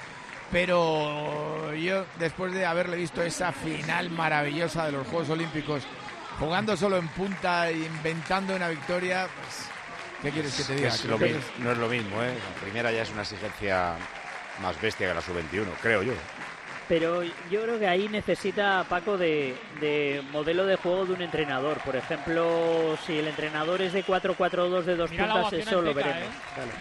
Speaker 3: Pero yo, después de haberle visto esa final maravillosa de los Juegos Olímpicos, jugando solo en punta e inventando una victoria, pues, ¿qué quieres que te diga?
Speaker 6: Es lo
Speaker 3: Creo que
Speaker 6: mismo, no es lo mismo, ¿eh? La primera ya es una exigencia más bestia que la sub veintiuno, creo yo.
Speaker 15: Pero yo creo que ahí necesita, Paco, de, de modelo de juego de un entrenador. Por ejemplo, si el entrenador es de cuatro cuatro dos de dos
Speaker 19: Mira la
Speaker 15: puntas,
Speaker 19: ovación
Speaker 15: eso lo
Speaker 19: Enteca,
Speaker 15: veremos.
Speaker 19: ¿eh?
Speaker 15: Dale.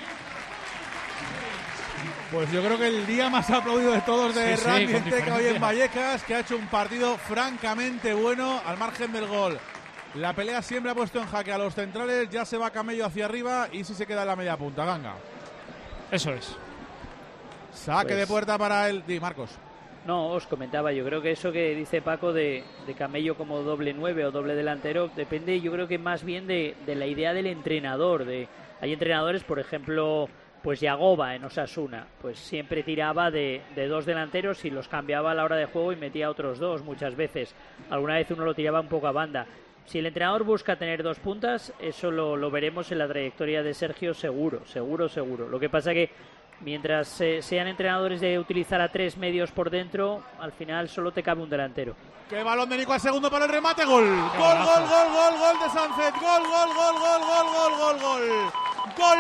Speaker 7: Pues yo creo que el día más aplaudido de todos de
Speaker 19: Sí, sí,
Speaker 7: Randy
Speaker 19: con
Speaker 7: Enteca hoy
Speaker 19: diferencia.
Speaker 7: en Vallecas, que ha hecho un partido francamente bueno al margen del gol. La pelea siempre ha puesto en jaque a los centrales, ya se va Camello hacia arriba y si se queda en la media punta, Ganga.
Speaker 19: Eso es.
Speaker 7: Saque
Speaker 15: Pues-
Speaker 7: de puerta para el Di Marcos.
Speaker 15: No, os comentaba, yo creo que eso que dice Paco de, de Camello como doble nueve o doble delantero depende, yo creo que más bien de, de la idea del entrenador. De, hay entrenadores, por ejemplo, pues Yagoba en Osasuna, pues siempre tiraba de, de dos delanteros y los cambiaba a la hora de juego y metía otros dos muchas veces. Alguna vez uno lo tiraba un poco a banda. Si el entrenador busca tener dos puntas, eso lo, lo veremos en la trayectoria de Sergio seguro, seguro, seguro. Lo que pasa que mientras eh, sean entrenadores de utilizar a tres medios por dentro, al final solo te cabe un delantero.
Speaker 7: Que balón de Nico al segundo para el remate, gol. Gol, gol, gol, gol, gol de Sánchez. Gol, gol, gol, gol, gol, gol, gol, gol. Gol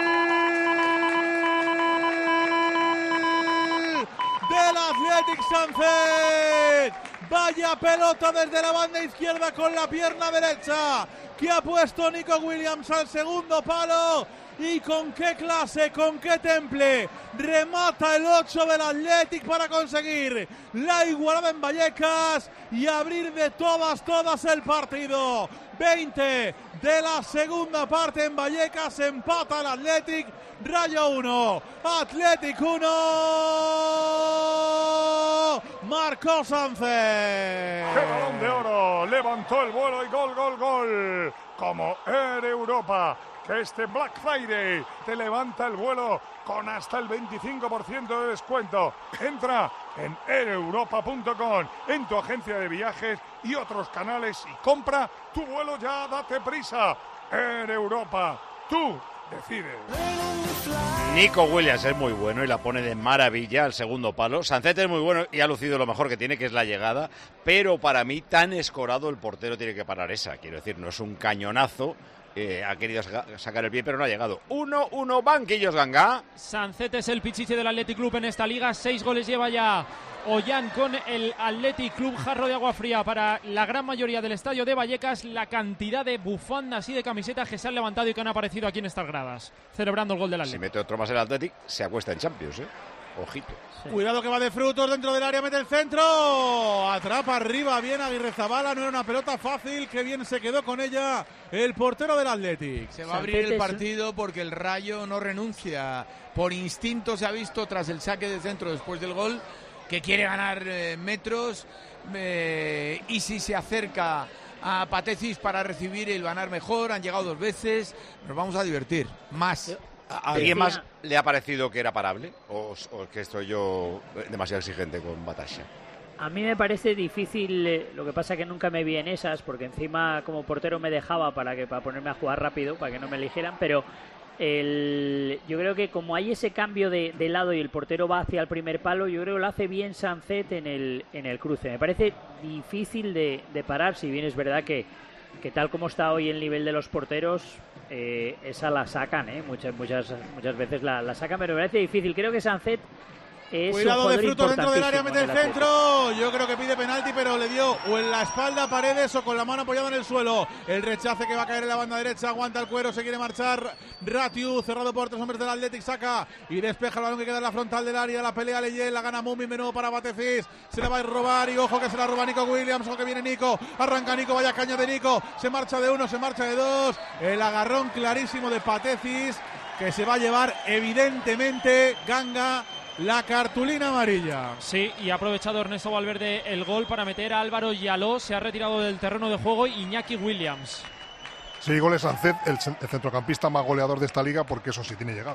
Speaker 7: del Athletic Sánchez. Vaya pelota desde la banda izquierda con la pierna derecha que ha puesto Nico Williams al segundo palo. Y con qué clase, con qué temple remata el ocho del Athletic para conseguir la igualada en Vallecas y abrir de todas, todas el partido. veinte de la segunda parte en Vallecas, empata el Athletic, Rayo uno, Athletic uno, Marco Sánchez.
Speaker 2: ¡Qué balón de oro! Levantó el vuelo y gol, gol, gol. Como Air Europa, que este Black Friday te levanta el vuelo con hasta el veinticinco por ciento de descuento. Entra en air europa punto com, en tu agencia de viajes y otros canales y compra tu vuelo ya, date prisa. Air Europa, tú decides.
Speaker 6: Nico Williams es muy bueno y la pone de maravilla al segundo palo. Sancet es muy bueno y ha lucido lo mejor que tiene, que es la llegada. Pero para mí, tan escorado el portero tiene que parar esa. Quiero decir, no es un cañonazo, Eh, ha querido saca, sacar el pie, pero no ha llegado. uno uno, banquillos Ganga.
Speaker 19: Sancet es el pichiche del Athletic Club en esta liga. Seis goles lleva ya Ollán con el Athletic Club. Jarro de agua fría para la gran mayoría del estadio de Vallecas. La cantidad de bufandas y de camisetas que se han levantado y que han aparecido aquí en estas gradas, celebrando el gol del Athletic.
Speaker 6: Si mete otro más el Athletic, se acuesta en Champions, ¿eh? Ojito.
Speaker 7: Sí. Cuidado que va de Frutos dentro del área, mete el centro. Atrapa arriba, bien Aguirrezabala. No era una pelota fácil, que bien se quedó con ella el portero del Athletic.
Speaker 3: Se va a abrir el partido porque el Rayo no renuncia. Por instinto se ha visto tras el saque de centro después del gol que quiere ganar eh, metros. Eh, y si se acerca a Patecis para recibir y ganar mejor, han llegado dos veces. Nos vamos a divertir más.
Speaker 6: ¿A alguien más le ha parecido que era parable? ¿O, o que estoy yo demasiado exigente con Batasha?
Speaker 15: A mí me parece difícil, eh, lo que pasa que nunca me vi en esas, porque encima como portero me dejaba para que para ponerme a jugar rápido, para que no me eligieran, pero el, yo creo que como hay ese cambio de, de lado y el portero va hacia el primer palo, yo creo que lo hace bien Sancet en el, en el cruce. Me parece difícil de, de parar, si bien es verdad que, que tal como está hoy el nivel de los porteros, eh, esa la sacan, ¿eh? muchas, muchas, muchas veces la, la sacan, pero me parece difícil. Creo que Sancet es
Speaker 7: Cuidado
Speaker 15: un
Speaker 7: de Frutos dentro del área, mete el
Speaker 15: el
Speaker 7: centro. Yo creo que pide penalti, pero le dio o en la espalda a Paredes o con la mano apoyada en el suelo. El rechace que va a caer en la banda derecha, aguanta el cuero, se quiere marchar Ratiu, cerrado por tres hombres del Athletic, saca y despeja el balón que queda en la frontal del área. La pelea Leyel, la gana Mumin, menudo para Batecis, se la va a robar y ojo que se la roba Nico Williams, ojo que viene Nico, arranca Nico, vaya caña de Nico, se marcha de uno, se marcha de dos, el agarrón clarísimo de Patecis que se va a llevar evidentemente Ganga la cartulina amarilla.
Speaker 19: Sí, y ha aprovechado Ernesto Valverde el gol para meter a Álvaro Yaló. Se ha retirado del terreno de juego Iñaki Williams.
Speaker 17: Sí, goles Sancet, el, el centrocampista más goleador de esta liga, porque eso sí tiene llegada.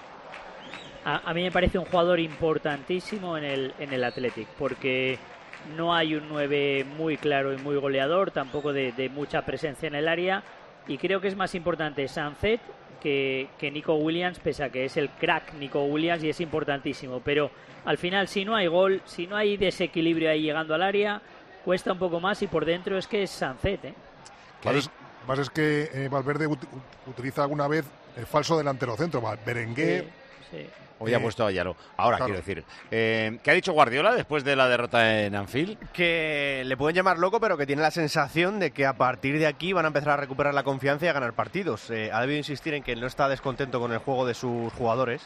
Speaker 15: A, a mí me parece un jugador importantísimo en el, en el Athletic, porque no hay un nueve muy claro y muy goleador, tampoco de, de mucha presencia en el área, y creo que es más importante Sancet Que, que Nico Williams, pese a que es el crack Nico Williams y es importantísimo, pero al final si no hay gol, si no hay desequilibrio ahí llegando al área, cuesta un poco más y por dentro es que es Sancet, ¿eh?
Speaker 17: Más, más es que eh, Valverde ut utiliza alguna vez el falso delantero centro, Berenguer.
Speaker 15: Sí, sí.
Speaker 6: Hoy ha
Speaker 17: Eh,
Speaker 6: puesto a Yalo. Ahora,
Speaker 17: claro.
Speaker 6: quiero decir, eh, ¿qué ha dicho Guardiola después de la derrota en Anfield?
Speaker 11: Que le pueden llamar loco, pero que tiene la sensación de que a partir de aquí van a empezar a recuperar la confianza y a ganar partidos. Eh, ha debido insistir en que no está descontento con el juego de sus jugadores,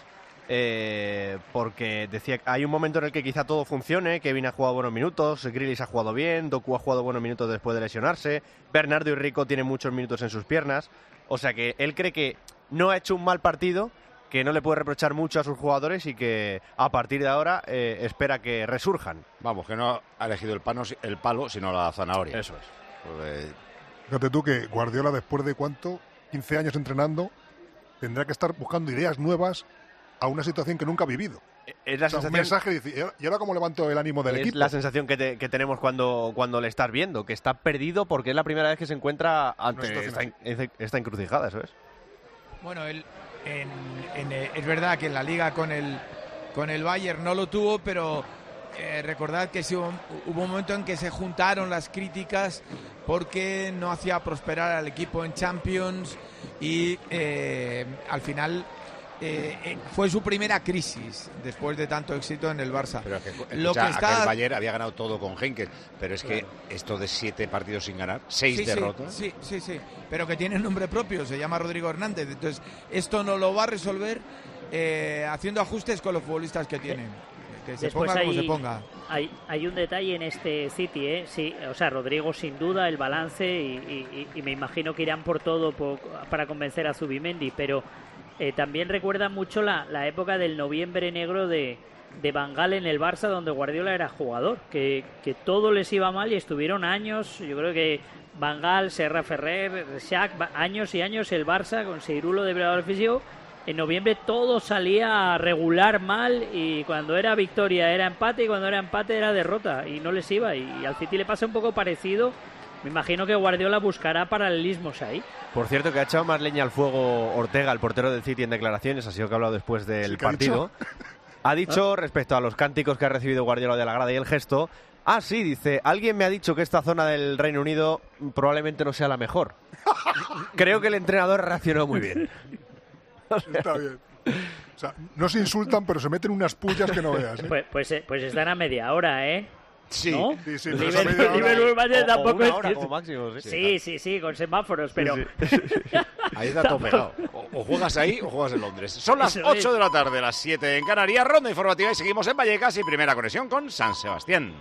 Speaker 11: eh, porque decía que hay un momento en el que quizá todo funcione, Kevin ha jugado buenos minutos, Grealish ha jugado bien, Doku ha jugado buenos minutos después de lesionarse, Bernardo y Rico tienen muchos minutos en sus piernas, o sea que él cree que no ha hecho un mal partido, que no le puede reprochar mucho a sus jugadores y que a partir de ahora eh, espera que resurjan.
Speaker 6: Vamos, que no ha elegido el, pano, el palo, sino la zanahoria.
Speaker 11: Eso es.
Speaker 6: Pues,
Speaker 17: Fíjate tú que Guardiola, después de cuánto, quince años entrenando, tendrá que estar buscando ideas nuevas a una situación que nunca ha vivido.
Speaker 11: Es la
Speaker 17: O sea,
Speaker 11: sensación,
Speaker 17: un mensaje dice, ¿y ahora- ¿y ahora cómo levanto el ánimo del
Speaker 11: es
Speaker 17: equipo?
Speaker 11: la sensación que, te- que tenemos cuando, cuando le estás viendo, que está perdido porque es la primera vez que se encuentra ante
Speaker 17: Una
Speaker 11: esta,
Speaker 17: situación
Speaker 11: esta encrucijada, eso es.
Speaker 3: Bueno, el, en, en, eh, es verdad que en la liga con el con el Bayern no lo tuvo, pero eh, recordad que sí, hubo, hubo un momento en que se juntaron las críticas porque no hacía prosperar al equipo en Champions y eh, al final eh, eh, fue su primera crisis después de tanto éxito en el Barça.
Speaker 6: Pero es que, escucha,
Speaker 3: Lo que está
Speaker 6: aquel Bayern había ganado todo con Heynckes, pero es que esto de siete partidos sin ganar, seis
Speaker 3: Sí, sí,
Speaker 6: derrotas.
Speaker 3: Sí, sí, sí, pero que tiene nombre propio, se llama Rodrigo Hernández. Entonces, esto no lo va a resolver eh, haciendo ajustes con los futbolistas que tienen. Que se
Speaker 15: Después
Speaker 3: ponga
Speaker 15: hay,
Speaker 3: como se ponga.
Speaker 15: Hay, hay un detalle en este City, ¿eh? Sí, o sea, Rodrigo sin duda, el balance, y, y- y me imagino que irán por todo por- para convencer a Zubimendi, pero eh, también recuerda mucho la, la época del noviembre negro de, de Van Gaal en el Barça, donde Guardiola era jugador, que, que todo les iba mal y estuvieron años, yo creo que Van Gaal, Serra Ferrer, Shaq, va- años y años el Barça con Seirulo de preparador físico. En noviembre todo salía regular mal y cuando era victoria era empate y cuando era empate era derrota y no les iba, y, y al City le pasa un poco parecido. Me imagino que Guardiola buscará paralelismos ahí.
Speaker 11: Por cierto, que ha echado más leña al fuego Ortega, el portero del City, en declaraciones, ha sido que ha hablado después del
Speaker 17: Sí, ¿qué ha
Speaker 11: partido.
Speaker 17: dicho?
Speaker 11: Ha dicho respecto a los cánticos que ha recibido Guardiola de la grada y el gesto, Ah, sí, dice, alguien me ha dicho que esta zona del Reino Unido probablemente no sea la mejor. Creo que el entrenador reaccionó muy bien.
Speaker 17: Está bien. O sea, no se insultan, pero se meten unas pullas que no veas. ¿eh?
Speaker 15: Pues, pues, pues están a media hora, ¿eh?
Speaker 6: Sí,
Speaker 15: ¿no?
Speaker 17: sí, sí.
Speaker 15: Liverpool, Liverpool Manchester tampoco es...
Speaker 11: hora como máximo, ¿sí?
Speaker 15: Sí, sí, sí, con semáforos, pero...
Speaker 6: Sí, sí. Ahí está todo pegado. O, o juegas ahí o juegas en Londres. Son las
Speaker 15: Eso
Speaker 6: ocho
Speaker 15: es.
Speaker 6: de la tarde, las siete en Canarias. Ronda informativa y seguimos en Vallecas y primera conexión con San Sebastián.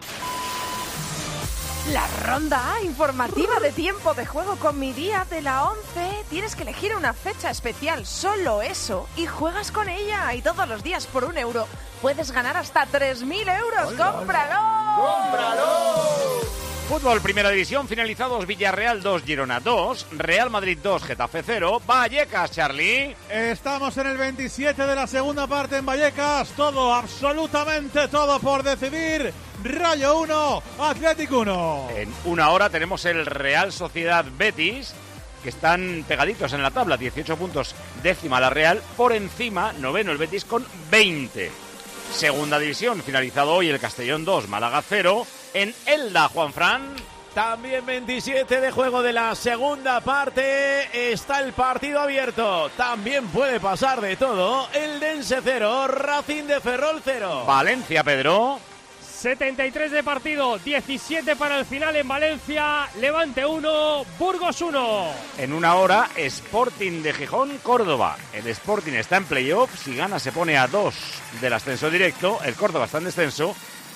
Speaker 12: La ronda A informativa de tiempo de juego con mi día de la once. Tienes que elegir una fecha especial, solo eso, y juegas con ella. Y todos los días por un euro puedes ganar hasta tres mil euros. ¡Cómpralo!
Speaker 6: ¡Cómpralo! Fútbol, primera división, finalizados Villarreal dos, Girona dos, Real Madrid dos, Getafe cero, Vallecas, Charlie.
Speaker 7: Estamos en el veintisiete de la segunda parte en Vallecas. Todo, absolutamente todo por decidir. Rayo uno, Atlético uno.
Speaker 6: En una hora tenemos el Real Sociedad Betis, que están pegaditos en la tabla, dieciocho puntos, décima la Real, por encima, noveno el Betis con veinte. Segunda división, finalizado hoy el Castellón dos, Málaga cero. En Elda, Juanfran.
Speaker 8: También veintisiete de juego de la segunda parte. Está el partido abierto. También puede pasar de todo. Eldense cero, Racing de Ferrol cero.
Speaker 6: Valencia, Pedro.
Speaker 9: setenta y tres de partido, diecisiete para el final en Valencia. Levante uno, Burgos uno.
Speaker 6: En una hora, Sporting de Gijón, Córdoba. El Sporting está en playoff. Si gana, se pone a dos del ascenso directo. El Córdoba está en descenso.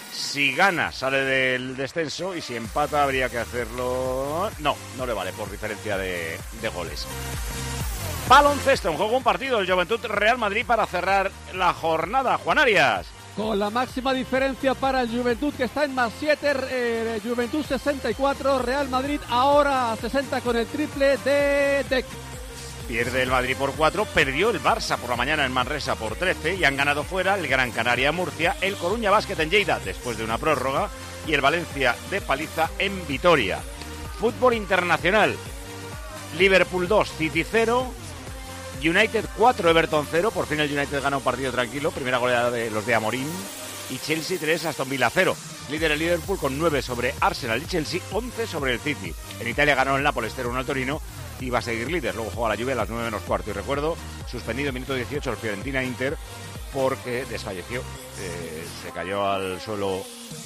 Speaker 6: Si gana, sale del descenso. Y si empata, habría que hacerlo... No, no le vale por diferencia de, de goles. Baloncesto, en juego un partido. El Juventud Real Madrid para cerrar la jornada. Juan Arias.
Speaker 10: Con la máxima diferencia para el Juventud, que está en más siete, eh, Juventud sesenta y cuatro, Real Madrid ahora a sesenta con el triple de Dec.
Speaker 6: Pierde el Madrid por cuatro, perdió el Barça por la mañana en Manresa por trece y han ganado fuera el Gran Canaria Murcia, el Coruña Basket en Lleida después de una prórroga y el Valencia de paliza en Vitoria. Fútbol internacional, Liverpool dos, City cero, United cuatro, Everton cero, por fin el United gana un partido tranquilo, primera goleada de los de Amorim, y Chelsea tres, Aston Villa cero. Líder el Liverpool con nueve sobre Arsenal y Chelsea, once sobre el City. En Italia ganó el Nápoles cero uno al Torino y va a seguir líder. Luego juega la Juve a las nueve menos cuarto. Y recuerdo, suspendido en minuto dieciocho el Fiorentina-Inter porque desfalleció. Eh, se cayó al suelo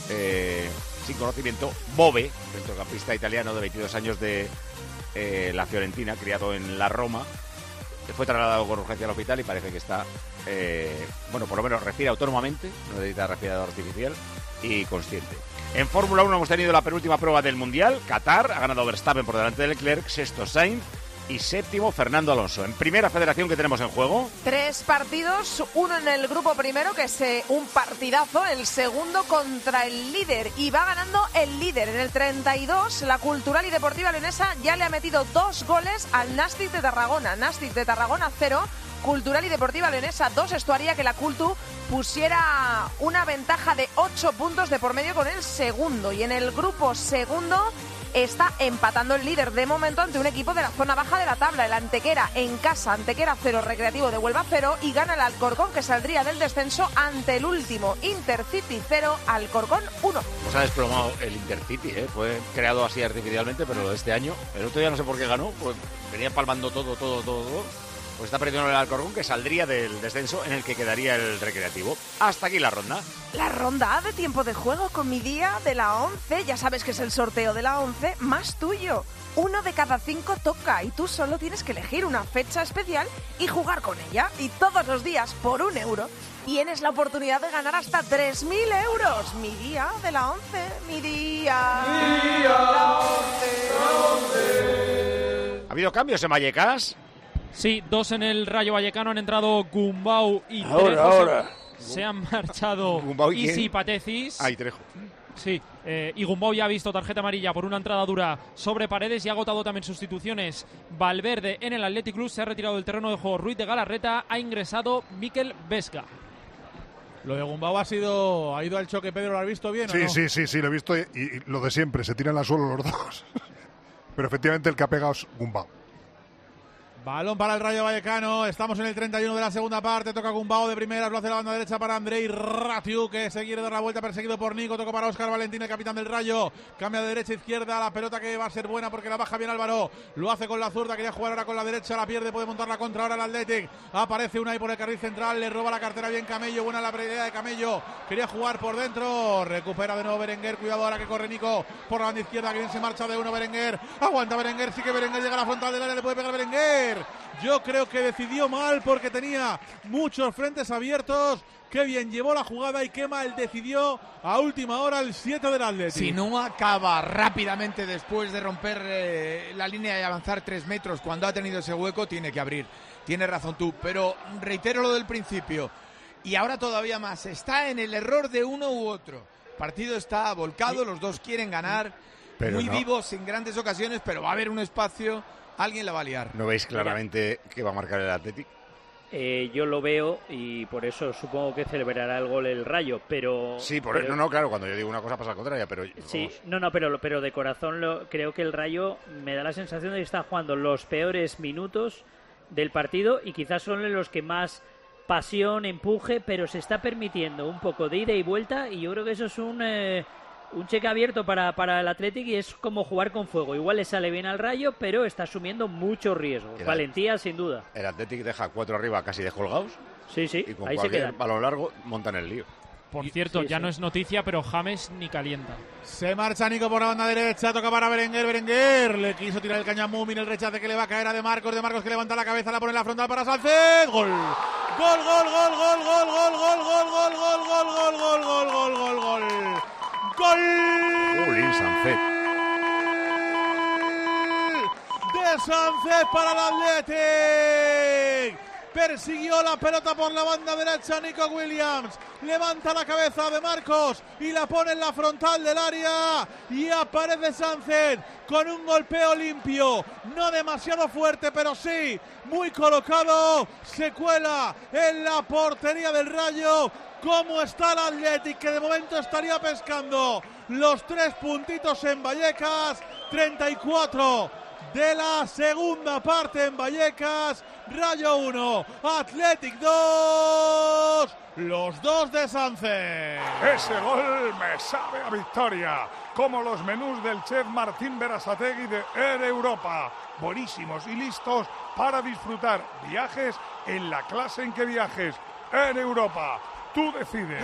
Speaker 6: eh, sin conocimiento. Bove, centrocampista italiano de veintidós años de eh, la Fiorentina, criado en la Roma. Fue trasladado con urgencia al hospital y parece que está, eh, bueno, por lo menos respira autónomamente, no necesita respirador artificial y consciente. En Fórmula uno hemos tenido la penúltima prueba del Mundial. Qatar ha ganado Verstappen por delante de Leclerc, sexto Sainz y séptimo Fernando Alonso. En primera federación que tenemos en juego.
Speaker 12: Tres partidos, uno en el grupo primero, que es eh, un partidazo, el segundo contra el líder, y va ganando el líder. En el treinta y dos, la Cultural y Deportiva Leonesa ya le ha metido dos goles al Nàstic de Tarragona. Nàstic de Tarragona cero, Cultural y Deportiva Leonesa dos. Esto haría que la Cultu pusiera una ventaja de ocho puntos de por medio con el segundo. Y en el grupo segundo está empatando el líder de momento ante un equipo de la zona baja de la tabla, el Antequera en casa, Antequera cero, Recreativo de Huelva cero, y gana el Alcorcón, que saldría del descenso ante el último Intercity cero, Alcorcón uno.
Speaker 6: Pues ha desplomado el Intercity, ¿eh? Fue creado así artificialmente, pero lo de este año, el otro día no sé por qué ganó, pues venía palmando todo, todo, todo, todo. Pues está perdiendo el Alcorcón, que saldría del descenso en el que quedaría el Recreativo. Hasta aquí la ronda.
Speaker 12: La ronda A de tiempo de juego con mi día de la once. Ya sabes que es el sorteo de la once más tuyo. Uno de cada cinco toca y tú solo tienes que elegir una fecha especial y jugar con ella. Y todos los días, por un euro, tienes la oportunidad de ganar hasta tres mil euros. Mi día de la once. Mi día. Mi día. La once.
Speaker 6: ¿Ha habido cambios en Vallecas?
Speaker 19: Sí, dos en el Rayo Vallecano, han entrado Gumbau y
Speaker 6: Ahora,
Speaker 19: Trejo.
Speaker 6: ahora.
Speaker 19: Se han marchado
Speaker 6: ¿Gumbau y quién?
Speaker 19: Isi Patecis.
Speaker 6: Ah, y Trejo.
Speaker 19: Sí, eh, y Gumbau ya ha visto tarjeta amarilla por una entrada dura sobre Paredes y ha agotado también sustituciones. Valverde en el Athletic Club, se ha retirado del terreno de juego Ruiz de Galarreta, ha ingresado Mikel Vesga.
Speaker 7: Lo de Gumbau ha sido, ha ido al choque, Pedro, ¿lo has visto bien
Speaker 17: sí,
Speaker 7: o no?
Speaker 17: Sí, sí, sí, lo he visto y, y lo de siempre, se tiran al suelo los dos. Pero efectivamente el que ha pegado es Gumbau.
Speaker 7: Balón para el Rayo Vallecano, estamos en el treinta y uno de la segunda parte, toca Gumbao de primeras, lo hace la banda derecha para Andrei Ratiu, que se quiere dar la vuelta, perseguido por Nico, toca para Óscar Valentín, el capitán del Rayo, cambia de derecha a izquierda, la pelota que va a ser buena porque la baja bien Álvaro, lo hace con la zurda, quería jugar ahora con la derecha, la pierde, puede montar la contra ahora el Athletic, aparece Unai por el carril central, le roba la cartera bien Camello, buena la idea de Camello, quería jugar por dentro, recupera de nuevo Berenguer, cuidado ahora que corre Nico por la banda izquierda, que bien se marcha de uno Berenguer, aguanta Berenguer, sí que Berenguer llega a la frontal del área, le puede pegar Berenguer. Yo creo que decidió mal porque tenía muchos frentes abiertos. Qué bien llevó la jugada y qué mal decidió a última hora el siete del Athletic.
Speaker 3: Si no acaba rápidamente después de romper eh, la línea y avanzar tres metros cuando ha tenido ese hueco, tiene que abrir. Tienes razón tú, pero reitero lo del principio. Y ahora todavía más. Está en el error de uno u otro. El partido está volcado, los dos quieren ganar. Pero muy no. vivos, sin grandes ocasiones, pero va a haber un espacio. Alguien la va a liar.
Speaker 6: ¿No veis claramente Mira. que va a marcar el Athletic?
Speaker 15: Eh, yo lo veo y por eso supongo que celebrará el gol el Rayo, pero...
Speaker 6: Sí, por
Speaker 15: pero,
Speaker 6: no, no, claro, cuando yo digo una cosa pasa la contraria, pero...
Speaker 15: Sí, vamos. no, no, pero, pero de corazón lo, creo que el Rayo me da la sensación de que está jugando los peores minutos del partido y quizás son los que más pasión, empuje, pero se está permitiendo un poco de ida y vuelta y yo creo que eso es un... Eh, un cheque abierto para, para el Athletic y es como jugar con fuego. Igual le sale bien al Rayo, pero está asumiendo mucho riesgo. Valentía, sin duda.
Speaker 6: El Athletic deja cuatro arriba casi descolgados.
Speaker 15: Sí, sí,
Speaker 6: y con
Speaker 15: ahí
Speaker 6: cualquier
Speaker 15: se quedan.
Speaker 6: balón largo montan el lío.
Speaker 19: Por cierto,
Speaker 15: sí,
Speaker 19: ya
Speaker 15: sí.
Speaker 19: no es noticia, pero James ni calienta.
Speaker 7: Se marcha Nico por la banda derecha, toca para Berenguer, Berenguer, le quiso tirar el caña a Mumin, el rechace que le va a caer a De Marcos, De Marcos que levanta la cabeza, la pone en la frontal para Sánchez, gol. Gol, gol, gol, gol, gol, gol, gol, gol, gol, gol, gol, gol, gol, gol, gol, gol, gol. ¡Gol!
Speaker 6: Jolín, Sánchez.
Speaker 7: De Sánchez para el Athletic. Persiguió la pelota por la banda derecha Nico Williams. Levanta la cabeza de Marcos y la pone en la frontal del área. Y aparece Sánchez con un golpeo limpio. No demasiado fuerte, pero sí muy colocado. Se cuela en la portería del Rayo. ¿Cómo está el Athletic? Que de momento estaría pescando los tres puntitos en Vallecas. treinta y cuatro de la segunda parte en Vallecas. Rayo uno, Athletic dos. Los dos de Sánchez.
Speaker 2: Ese gol me sabe a victoria. Como los menús del chef Martín Berasategui de Air Europa. Buenísimos y listos para disfrutar. Viajes en la clase en que viajes. Air Europa. Tú decides.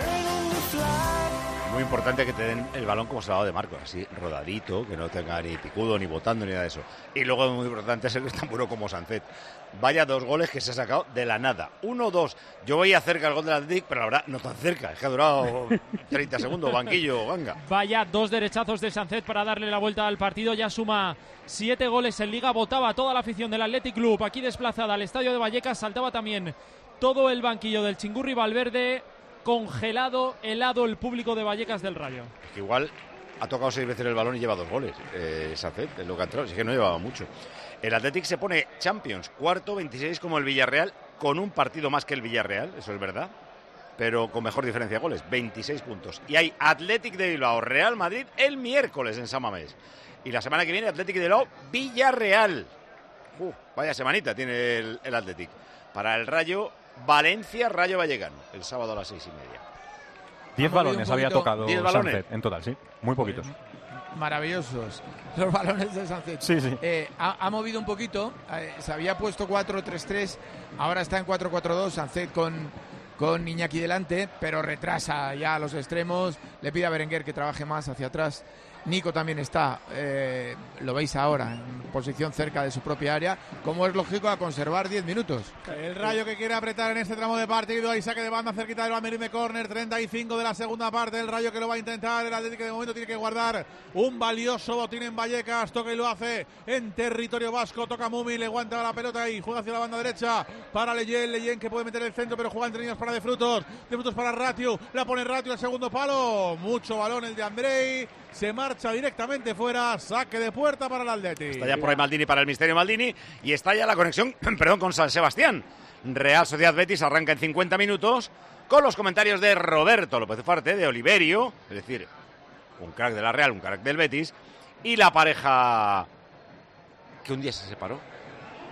Speaker 6: Muy importante que te den el balón como se ha dado de Marcos, así rodadito, que no tenga ni picudo, ni botando, ni nada de eso. Y luego muy importante ser tan bueno como Sánchez. Vaya dos goles que se ha sacado de la nada. Uno, dos. Yo veía cerca el gol del Athletic, pero la verdad no tan cerca. Es que ha durado treinta segundos, banquillo, ganga.
Speaker 19: Vaya dos derechazos de Sánchez para darle la vuelta al partido. Ya suma siete goles en Liga. Votaba toda la afición del Athletic Club. Aquí desplazada al estadio de Vallecas. Saltaba también todo el banquillo del Chingurri Valverde. Congelado, helado el público de Vallecas del Rayo.
Speaker 6: Es que igual ha tocado seis veces el balón y lleva dos goles. Eh, Sánchez, es lo que ha entrado. Es que no llevaba mucho. El Athletic se pone Champions, cuarto, veintiséis como el Villarreal, con un partido más que el Villarreal, eso es verdad, pero con mejor diferencia de goles, veintiséis puntos. Y hay Athletic de Bilbao, Real Madrid el miércoles en San Mamés. Y la semana que viene Athletic de Bilbao, Villarreal. Uh, vaya semanita tiene el, el Athletic. Para el Rayo, Valencia, Rayo Vallecano, el sábado a las seis y media.
Speaker 20: Diez balones había tocado
Speaker 6: ¿Diez balones?
Speaker 20: Sánchez en total, sí, muy poquitos.
Speaker 3: Maravillosos los balones de Sánchez.
Speaker 20: Sí, sí.
Speaker 3: Eh, ha, ha movido un poquito, eh, se había puesto cuatro tres tres, ahora está en cuatro cuatro dos, Sánchez con, con Iñaki delante, pero retrasa ya a los extremos, le pide a Berenguer que trabaje más hacia atrás. Nico también está, eh, lo veis ahora, en posición cerca de su propia área, como es lógico, a conservar diez minutos.
Speaker 7: El Rayo que quiere apretar en este tramo de partido, hay saque de banda cerquita del banderín de córner, treinta y cinco de la segunda parte, el Rayo que lo va a intentar, el Atlético de momento tiene que guardar un valioso botín en Vallecas, toca y lo hace en territorio vasco, toca Mumi, le aguanta la pelota y juega hacia la banda derecha para Leyen, Leyen que puede meter el centro, pero juega entre líneas para De Frutos, De Frutos para Ratiu, la pone Ratiu al segundo palo, mucho balón el de Andrei, se marcha directamente fuera, saque de puerta para el Athletic.
Speaker 6: Está ya por ahí Maldini para el Misterio Maldini y está ya la conexión, perdón, con San Sebastián. Real Sociedad Betis arranca en cincuenta minutos con los comentarios de Roberto López Ufarte, de Oliverio, es decir, un crack de la Real, un crack del Betis, y la pareja que un día se separó.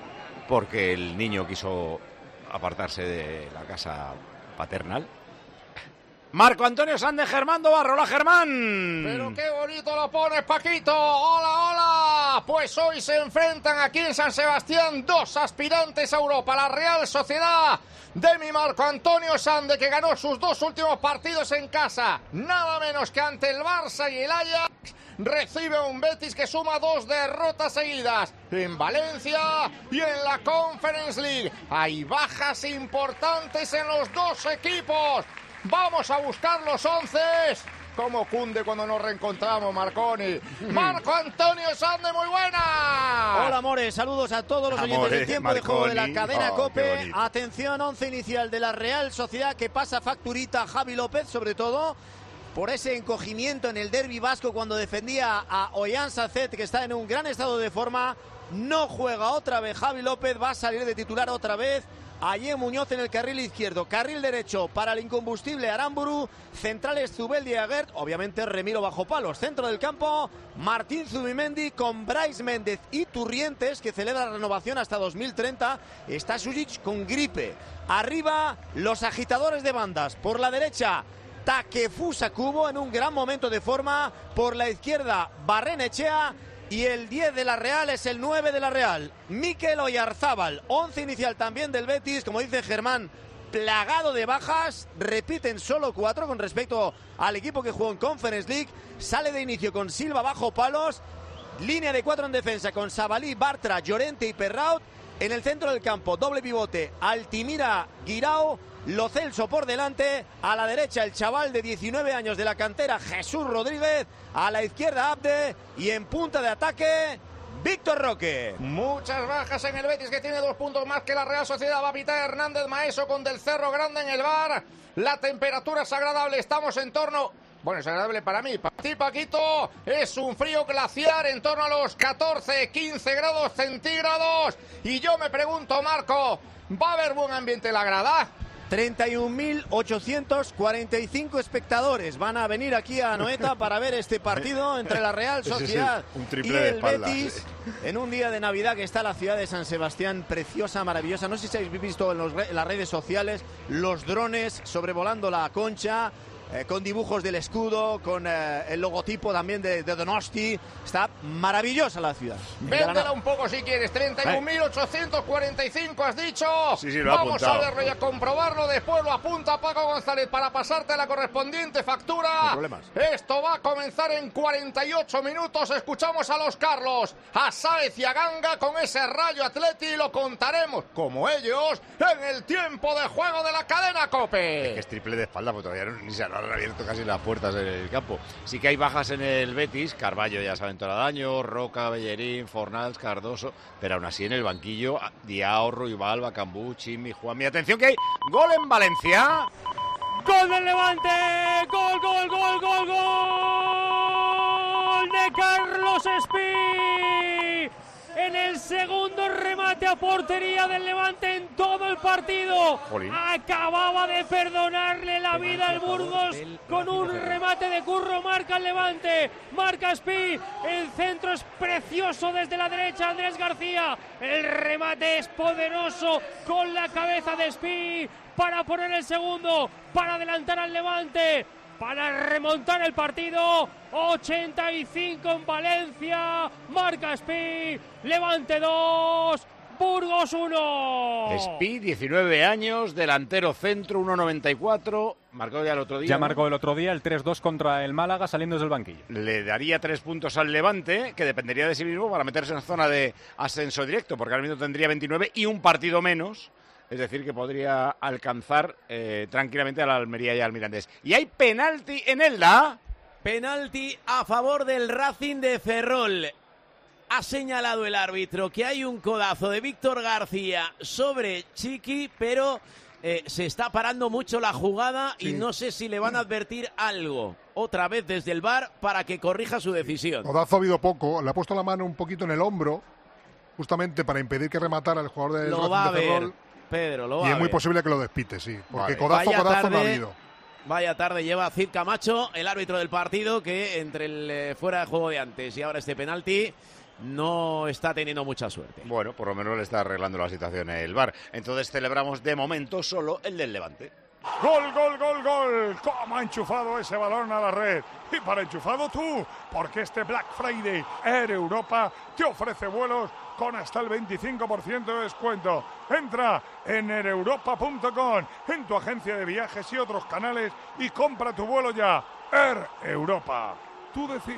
Speaker 6: porque el niño quiso apartarse de la casa paternal. Marco Antonio Sande, Germán Dobarro. Hola, Germán.
Speaker 21: Pero qué bonito lo pones, Paquito. Hola, hola. Pues hoy se enfrentan aquí en San Sebastián dos aspirantes a Europa. La Real Sociedad de mi Marco Antonio Sande, que ganó sus dos últimos partidos en casa, nada menos que ante el Barça y el Ajax. Recibe un Betis que suma dos derrotas seguidas en Valencia y en la Conference League. Hay bajas importantes en los dos equipos. Vamos a buscar los once. Como cunde cuando nos reencontramos, Marconi. Marco Antonio Sande, muy buena.
Speaker 22: Hola, amores. Saludos a todos los oyentes
Speaker 21: Amores,
Speaker 22: del tiempo
Speaker 21: Marconi.
Speaker 22: de juego de la cadena
Speaker 21: Oh,
Speaker 22: COPE. Atención, once inicial de la Real Sociedad que pasa facturita a Javi López, sobre todo por ese encogimiento en el derbi vasco cuando defendía a Ollán Sacet, que está en un gran estado de forma. No juega otra vez Javi López, va a salir de titular otra vez. Allí Muñoz en el carril izquierdo, carril derecho para el incombustible Aramburu, centrales Zubeldi y Aguert, obviamente Remiro bajo palos, centro del campo, Martín Zubimendi con Brais Méndez y Turrientes, que celebra la renovación hasta dos mil treinta, está Sujic con gripe. Arriba, los agitadores de bandas, por la derecha, Takefusa Kubo en un gran momento de forma, por la izquierda, Barrenechea. Y el diez de la Real es el nueve de la Real, Mikel Oyarzábal. once inicial también del Betis, como dice Germán, plagado de bajas. Repiten solo cuatro con respecto al equipo que jugó en Conference League. Sale de inicio con Silva bajo palos. Línea de cuatro en defensa con Sabalí, Bartra, Llorente y Perraut. En el centro del campo, doble pivote, Altimira, Guirao. Lo Celso por delante, a la derecha el chaval de diecinueve años de la cantera Jesús Rodríguez, a la izquierda Abde y en punta de ataque Víctor Roque.
Speaker 21: Muchas bajas en el Betis, que tiene dos puntos más que la Real Sociedad. Va a pitar Hernández Maeso con Del Cerro Grande en el bar. La temperatura es agradable, estamos en torno... Bueno, es agradable para mí. Para ti, Paquito, es un frío glaciar en torno a los catorce, quince grados centígrados. Y yo me pregunto, Marco, ¿va a haber buen ambiente en la grada?
Speaker 22: treinta y un mil ochocientos cuarenta y cinco espectadores van a venir aquí a Anoeta para ver este partido entre la Real Sociedad
Speaker 6: sí, sí,
Speaker 22: y el Betis en un día de Navidad que está la ciudad de San Sebastián preciosa, maravillosa. No sé si habéis visto en, los, en las redes sociales los drones sobrevolando la Concha. Eh, con dibujos del escudo, con eh, el logotipo también de, de Donosti. Está maravillosa la ciudad.
Speaker 21: Véndela un poco si quieres. treinta y un mil ochocientos cuarenta y cinco has dicho.
Speaker 6: Sí, sí, lo ha
Speaker 21: Vamos
Speaker 6: apuntado.
Speaker 21: a verlo y a comprobarlo. Después lo apunta Paco González para pasarte la correspondiente factura.
Speaker 6: Sin problemas.
Speaker 21: Esto va a comenzar en cuarenta y ocho minutos. Escuchamos a los Carlos, a Sáez y a Ganga con ese Rayo Atleti y lo contaremos, como ellos, en el tiempo de juego de la cadena COPE.
Speaker 6: Es que es triple de espalda, porque todavía no, ni se han abierto casi las puertas del campo. Sí que hay bajas en el Betis. Carballo ya saben todo el daño, Roca, Bellerín, Fornals, Cardoso, pero aún así en el banquillo Diao, Ruibalba, Cambú, Chimi, Juanmi. Atención que hay gol en Valencia.
Speaker 9: ¡Gol del Levante! ¡Gol, gol, gol, gol, gol! ¡De Carlos Espí! En el segundo remate a portería del Levante en todo el partido.
Speaker 6: Jolín.
Speaker 9: Acababa de perdonarle la vida al Burgos con un remate de Curro. Marca el Levante, marca Espí. El centro es precioso desde la derecha, Andrés García. El remate es poderoso con la cabeza de Espí para poner el segundo, para adelantar al Levante, para remontar el partido. ochenta y cinco en Valencia, marca Espí, Levante dos, Burgos uno.
Speaker 6: Espí, diecinueve años, delantero centro, uno noventa y cuatro. Marcó ya el otro día.
Speaker 20: Ya
Speaker 6: ¿no?
Speaker 20: marcó el otro día el tres dos contra el Málaga saliendo desde el banquillo.
Speaker 6: Le daría tres puntos al Levante, que dependería de sí mismo para meterse en zona de ascenso directo, porque ahora mismo tendría veintinueve y un partido menos. Es decir, que podría alcanzar eh, tranquilamente a la Almería y al Mirandés. Y hay penalti en Elda.
Speaker 8: Penalti a favor del Racing de Ferrol. Ha señalado el árbitro que hay un codazo de Víctor García sobre Chiqui, pero eh, se está parando mucho la jugada y
Speaker 17: Sí.
Speaker 8: no sé si le van a advertir algo otra vez desde el V A R para que corrija su decisión.
Speaker 17: Codazo ha habido poco, le ha puesto la mano un poquito en el hombro, justamente para impedir que rematara el jugador del
Speaker 8: Lo
Speaker 17: Racing
Speaker 8: va a
Speaker 17: de Ferrol.
Speaker 8: ver, Pedro, lo va
Speaker 17: Y
Speaker 8: a
Speaker 17: es muy
Speaker 8: ver.
Speaker 17: posible que lo despite, sí. Porque
Speaker 6: Vale.
Speaker 17: codazo,
Speaker 8: Vaya
Speaker 17: codazo no ha
Speaker 8: tarde.
Speaker 17: habido.
Speaker 8: Vaya tarde lleva Cid Camacho, el árbitro del partido, que entre el eh, fuera de juego de antes y ahora este penalti no está teniendo mucha suerte.
Speaker 6: Bueno, por lo menos le está arreglando la situación el V A R. Entonces celebramos de momento solo el del Levante.
Speaker 2: Gol, gol, gol, gol. ¿Cómo ha enchufado ese balón a la red? Y para enchufado tú, porque este Black Friday Air Europa te ofrece vuelos con hasta el veinticinco por ciento de descuento. Entra en air europa punto com, en tu agencia de viajes y otros canales y compra tu vuelo ya. Air Europa. Tú decides.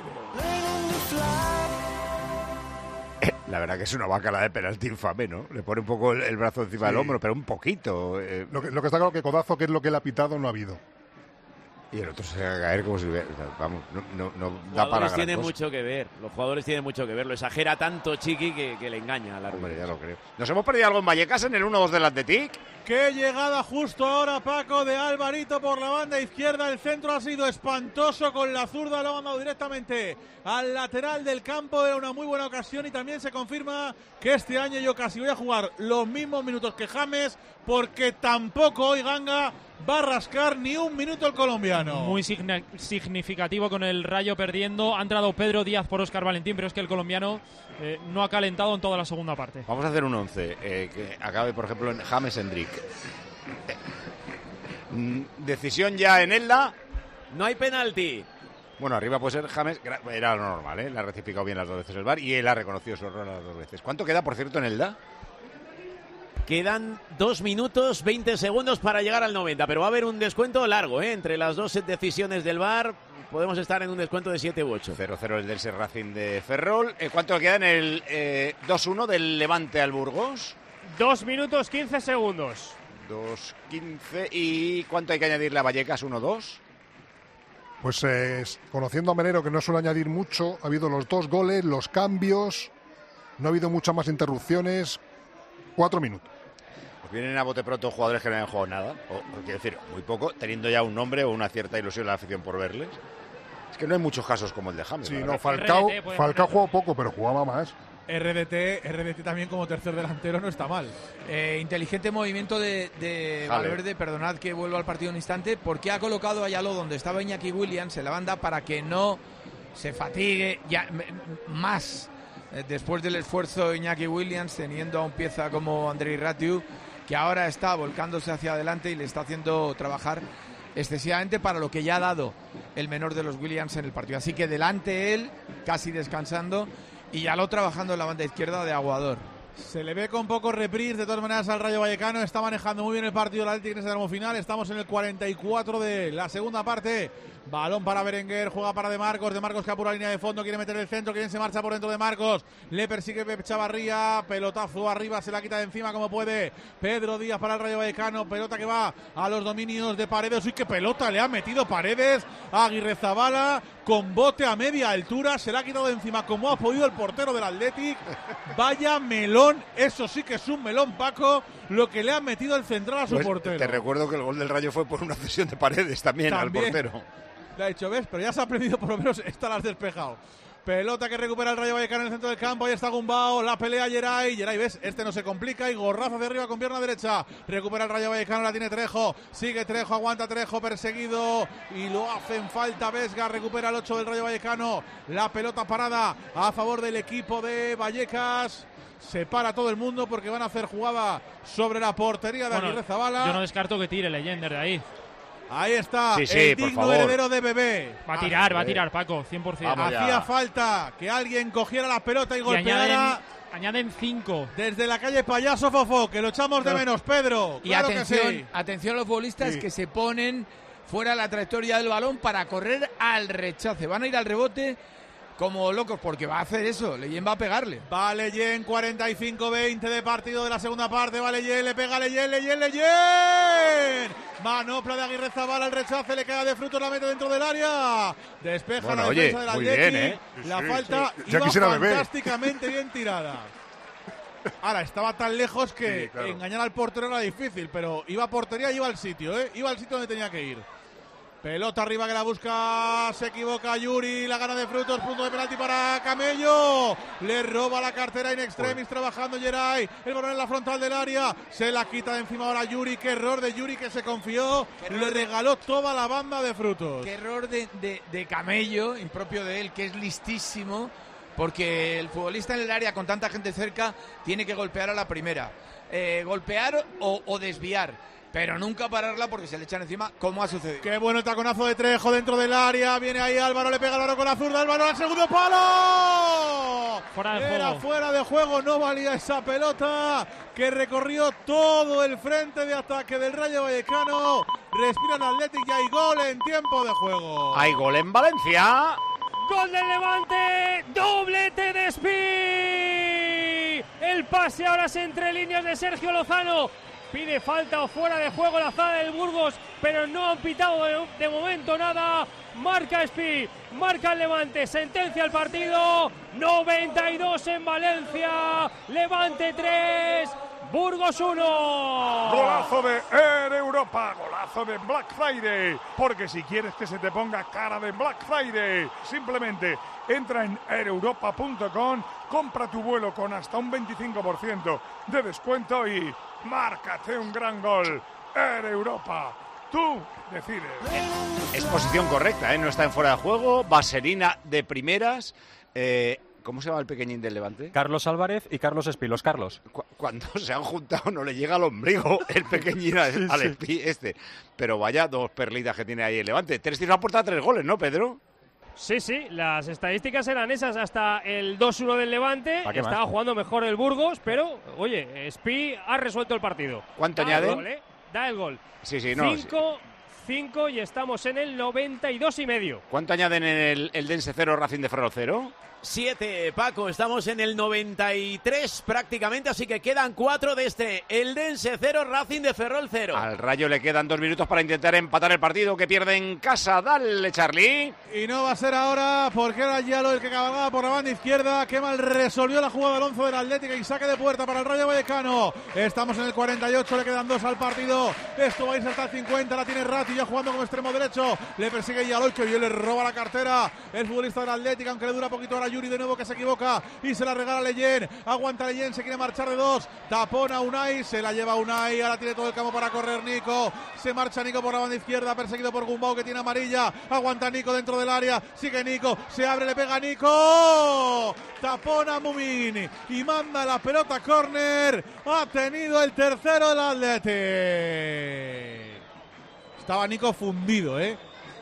Speaker 6: La verdad que es una vaca la de penalti infame, ¿no? Le pone un poco el, el brazo encima
Speaker 17: Sí.
Speaker 6: del hombro, pero un poquito. Eh.
Speaker 17: Lo que, lo que está claro que codazo, que es lo que él ha pitado, no ha habido.
Speaker 6: Y el otro se va a caer como si... Vamos, no, no, no
Speaker 8: Los
Speaker 6: da para
Speaker 8: jugadores
Speaker 6: gran
Speaker 8: tienen
Speaker 6: cosa.
Speaker 8: mucho que ver, los jugadores tienen mucho que ver, lo exagera tanto Chiqui que, que le engaña al árbitro.
Speaker 6: Hombre, ya lo creo. ¿Nos hemos perdido algo en Vallecas en el uno dos del Athletic?
Speaker 7: Qué llegada justo ahora, Paco, de Alvarito por la banda izquierda. El centro ha sido espantoso con la zurda, lo ha mandado directamente al lateral del campo. Era una muy buena ocasión y también se confirma que este año yo casi voy a jugar los mismos minutos que James, porque tampoco hoy Ganga va a rascar ni un minuto el colombiano.
Speaker 19: Muy signa- significativo con el Rayo perdiendo. Ha entrado Pedro Díaz por Óscar Valentín, pero es que el colombiano eh, no ha calentado en toda la segunda parte.
Speaker 6: Vamos a hacer un once eh, que acabe, por ejemplo, en James Hendrik. Eh, mm, decisión ya en Elda.
Speaker 8: No hay penalti.
Speaker 6: Bueno, arriba puede ser James. Era lo normal, ¿eh? Le ha rectificado bien las dos veces el V A R y él ha reconocido su error las dos veces. ¿Cuánto queda, por cierto, en Elda?
Speaker 8: Quedan dos minutos, veinte segundos para llegar al noventa, pero va a haber un descuento largo, ¿eh? Entre las dos decisiones del V A R podemos estar en un descuento de siete u ocho.
Speaker 6: cero cero el del Racing de Ferrol. Eh, ¿Cuánto queda en el eh, dos uno del Levante al Burgos?
Speaker 9: Dos minutos, quince segundos.
Speaker 6: dos quince. ¿Y cuánto hay que añadirle a Vallecas? uno dos.
Speaker 17: Pues eh, conociendo a Melero, que no suele añadir mucho, ha habido los dos goles, los cambios, no ha habido muchas más interrupciones. Cuatro minutos.
Speaker 6: Pues vienen a bote pronto jugadores que no hayan jugado nada, o quiero decir, muy poco, teniendo ya un nombre o una cierta ilusión en la afición por verles. Es que no hay muchos casos como el de James.
Speaker 17: Sí,
Speaker 6: la
Speaker 17: no,
Speaker 6: verdad.
Speaker 17: Falcao, Falcao jugó poco, pero jugaba más.
Speaker 7: R D T, R D T también como tercer delantero no está mal.
Speaker 3: Eh, inteligente movimiento de, de Valverde, perdonad que vuelva al partido un instante, porque ha colocado a Ayalo donde estaba Iñaki Williams en la banda para que no se fatigue ya m- más eh, después del esfuerzo de Iñaki Williams, teniendo a un pieza como Andrei Ratiu, que ahora está volcándose hacia adelante y le está haciendo trabajar excesivamente para lo que ya ha dado el menor de los Williams en el partido. Así que delante él, casi descansando, y Ayalo trabajando en la banda izquierda de Aguador.
Speaker 7: Se le ve con poco reprise, de todas maneras, al Rayo Vallecano. Está manejando muy bien el partido del Atlético en ese tramo final. Estamos en el cuarenta y cuatro de la segunda parte. Balón para Berenguer, juega para De Marcos. De Marcos que apura la línea de fondo, quiere meter el centro. Quien se marcha por dentro de Marcos. Le persigue Pep Chavarría. Pelotazo arriba, se la quita de encima como puede. Pedro Díaz para el Rayo Vallecano. Pelota que va a los dominios de Paredes. Uy, qué pelota le ha metido Paredes a Aguirrezabala. Con bote a media altura. Se la ha quitado de encima como ha podido el portero del Athletic. Vaya melón. Eso sí que es un melón, Paco. Lo que le ha metido el central a su
Speaker 6: Pues,
Speaker 7: portero.
Speaker 6: te recuerdo que el gol del Rayo fue por una cesión de Paredes también,
Speaker 7: También.
Speaker 6: al portero.
Speaker 7: Le ha dicho, ¿ves? Pero ya se ha aprendido, por lo menos esta la has despejado. Pelota que recupera el Rayo Vallecano en el centro del campo. Ahí está Gumbao, la pelea Geray. Geray, ¿ves? Este no se complica y gorrazo hacia arriba con pierna derecha. Recupera el Rayo Vallecano, la tiene Trejo. Sigue Trejo, aguanta Trejo, perseguido. Y lo hacen falta Vesga. Recupera el ocho del Rayo Vallecano. La pelota parada a favor del equipo de Vallecas. Se para todo el mundo porque van a hacer jugada sobre la portería de
Speaker 19: Bueno,
Speaker 7: Aguirrezabala.
Speaker 19: yo no descarto que tire Leyender de ahí.
Speaker 7: Ahí está,
Speaker 6: Sí, sí,
Speaker 7: el
Speaker 6: por
Speaker 7: digno
Speaker 6: favor.
Speaker 7: heredero de Bebé.
Speaker 19: Va a tirar, va a tirar, Paco, cien por ciento.
Speaker 6: Vamos ya.
Speaker 7: Hacía falta que alguien cogiera la pelota y,
Speaker 19: Y
Speaker 7: golpeara
Speaker 19: añaden, añaden cinco.
Speaker 7: desde la calle Payaso Fofó, que lo echamos de
Speaker 3: Pero-
Speaker 7: menos, Pedro.
Speaker 3: Y
Speaker 7: Claro
Speaker 3: atención,
Speaker 7: que sí.
Speaker 3: atención a los futbolistas
Speaker 17: Sí.
Speaker 3: que se ponen fuera de la trayectoria del balón para correr al rechace. Van a ir al rebote como locos porque va a hacer eso. Leyen va a pegarle.
Speaker 7: Vale, Yen, cuarenta y cinco veinte de partido de la segunda parte. Vale, Yen, le pega Leyen, Leyen, Leyen. Manopla de Aguirrezabala, el rechace, le cae de frutos, la mete dentro del área. Despeja
Speaker 6: Bueno,
Speaker 7: la
Speaker 6: oye,
Speaker 7: defensa del
Speaker 6: muy
Speaker 7: Atleti.
Speaker 6: bien, ¿eh?
Speaker 7: La
Speaker 17: Sí,
Speaker 7: falta
Speaker 17: sí. Ya
Speaker 7: iba
Speaker 17: quisiera Bebé.
Speaker 7: fantásticamente bien tirada. Ahora, estaba tan lejos que
Speaker 17: Sí, claro.
Speaker 7: engañar al portero era difícil, pero iba a portería y iba al sitio, ¿eh? Iba al sitio donde tenía que ir. Pelota arriba que la busca, se equivoca Yuri, la gana de frutos, punto de penalti para Camello. Le roba la cartera in extremis, trabajando Geray. El balón en la frontal del área, se la quita de encima ahora Yuri. Qué error de Yuri que se confió, le regaló toda la banda de frutos.
Speaker 3: Qué error de, de, de Camello, impropio de él, que es listísimo, porque el futbolista en el área con tanta gente cerca tiene que golpear a la primera, eh, golpear o, o desviar, pero nunca pararla porque se le echan encima, como ha sucedido.
Speaker 7: Qué bueno el taconazo de Trejo dentro del área. Viene ahí Álvaro, le pega Álvaro con la zurda. Álvaro al segundo palo.
Speaker 19: Fuera de
Speaker 7: Era
Speaker 19: juego.
Speaker 7: fuera de juego, no valía esa pelota que recorrió todo el frente de ataque del Rayo Vallecano. Respira el Athletic y hay gol en tiempo de juego.
Speaker 6: Hay gol en Valencia.
Speaker 9: Gol del Levante, doblete de Espi. El pase ahora es entre líneas de Sergio Lozano. Pide falta o fuera de juego la zaga del Burgos, pero no han pitado de, de momento nada. Marca Espi, marca el Levante, sentencia el partido. noventa y dos en Valencia, Levante tres, Burgos uno.
Speaker 2: Golazo de Air Europa, golazo de Black Friday, porque si quieres que se te ponga cara de Black Friday, simplemente entra en air europa punto com, compra tu vuelo con hasta un veinticinco por ciento de descuento y márcate un gran gol. Air Europa, tú decides.
Speaker 6: Es posición correcta, ¿eh? No está en fuera de juego. Vaselina de primeras. Eh, ¿Cómo se llama el pequeñín del Levante?
Speaker 20: Carlos Álvarez y Carlos Espí, los Carlos.
Speaker 6: Cu- Cuando se han juntado no le llega al ombligo el pequeñín al,
Speaker 20: Sí,
Speaker 6: al
Speaker 20: sí.
Speaker 6: Espí este. Pero vaya dos perlitas que tiene ahí el Levante. Tres tiros a puerta, tres goles, ¿no, Pedro?
Speaker 9: Sí, sí, las estadísticas eran esas hasta el dos uno del Levante.
Speaker 6: ¿Para qué
Speaker 9: Estaba
Speaker 6: más?
Speaker 9: jugando mejor el Burgos, pero, oye, Espi ha resuelto el partido.
Speaker 6: ¿Cuánto
Speaker 9: Da
Speaker 6: añade?
Speaker 9: El gol, ¿eh? Da el gol.
Speaker 6: Sí, sí, no.
Speaker 9: cinco, cinco y estamos en el noventa y dos y medio.
Speaker 6: ¿Cuánto añaden en el, el Dense cero, Racing de Ferrol cero?
Speaker 8: Siete, Paco, estamos en el noventa y tres prácticamente, así que quedan cuatro de este. El Dense cero, Racing de Ferrol cero.
Speaker 6: Al Rayo le quedan dos minutos para intentar empatar el partido que pierde en casa. Dale, Charlie.
Speaker 7: Y no va a ser ahora porque era Yalo el que cabalgaba por la banda izquierda. Qué mal resolvió la jugada Alonso del Atlético y saque de puerta para el Rayo Vallecano. Estamos en el cuarenta y ocho, le quedan dos al partido. Esto va a irse hasta el cincuenta, la tiene Ratti ya jugando como extremo derecho. Le persigue Yalo, que bien le roba la cartera. El futbolista del Atlético, aunque le dura poquito ahora Yuri de nuevo que se equivoca y se la regala Leyen. Aguanta Leyen, se quiere marchar de dos. Tapona Unai, se la lleva Unai. Ahora tiene todo el campo para correr Nico. Se marcha Nico por la banda izquierda, perseguido por Gumbau que tiene amarilla. Aguanta Nico dentro del área. Sigue Nico, se abre, le pega Nico. Tapona Mumin y manda la pelota córner. Ha tenido el tercero del Athletic. Estaba Nico fundido, ¿eh?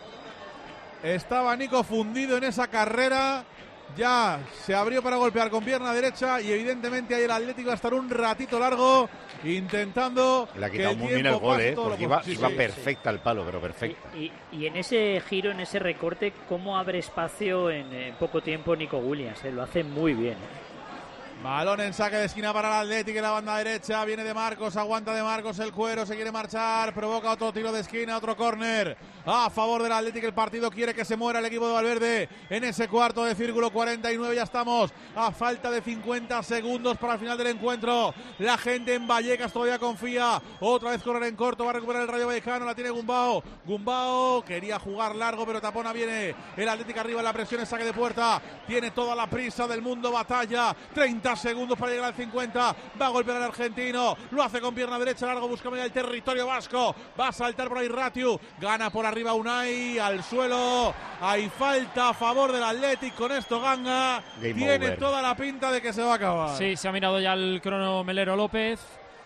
Speaker 7: Estaba Nico fundido en esa carrera. Ya se abrió para golpear con pierna derecha y evidentemente ahí el Atlético va a estar un ratito largo intentando
Speaker 6: Le ha
Speaker 7: que
Speaker 6: quitado
Speaker 7: el
Speaker 6: muy bien el
Speaker 7: tiempo
Speaker 6: gol,
Speaker 7: pase
Speaker 6: ¿eh?
Speaker 7: todo lo
Speaker 6: Porque
Speaker 7: posible.
Speaker 6: iba,
Speaker 7: Sí,
Speaker 6: iba
Speaker 7: sí,
Speaker 6: perfecta al palo, pero perfecta.
Speaker 15: Y, y en ese giro, en ese recorte, cómo abre espacio en, en poco tiempo Nico Williams, ¿eh? Lo hace muy bien. ¿eh?
Speaker 7: Balón en saque de esquina para el Atlético en la banda derecha. Viene de Marcos, aguanta de Marcos el cuero, se quiere marchar, provoca otro tiro de esquina, otro córner a favor del Atlético. El partido quiere que se muera el equipo de Valverde en ese cuarto de círculo. Cuarenta y nueve, ya estamos a falta de cincuenta segundos para el final del encuentro. La gente en Vallecas todavía confía. Otra vez correr en corto, va a recuperar el Rayo Vallecano, la tiene Gumbao. Gumbao quería jugar largo, pero Tapona viene. El Atlético arriba en la presión, en saque de puerta. Tiene toda la prisa del mundo, batalla. treinta segundos para llegar al cincuenta. Va a golpear al argentino. Lo hace con pierna derecha, largo, busca media del territorio vasco. Va a saltar por ahí Ratiu. Gana por arriba Unai. Al suelo. Hay falta a favor del Atlético. Con esto Ganga.
Speaker 19: Game
Speaker 7: Tiene
Speaker 19: over.
Speaker 7: toda la pinta de que se va a acabar.
Speaker 19: Sí, se ha mirado ya el crono Melero López.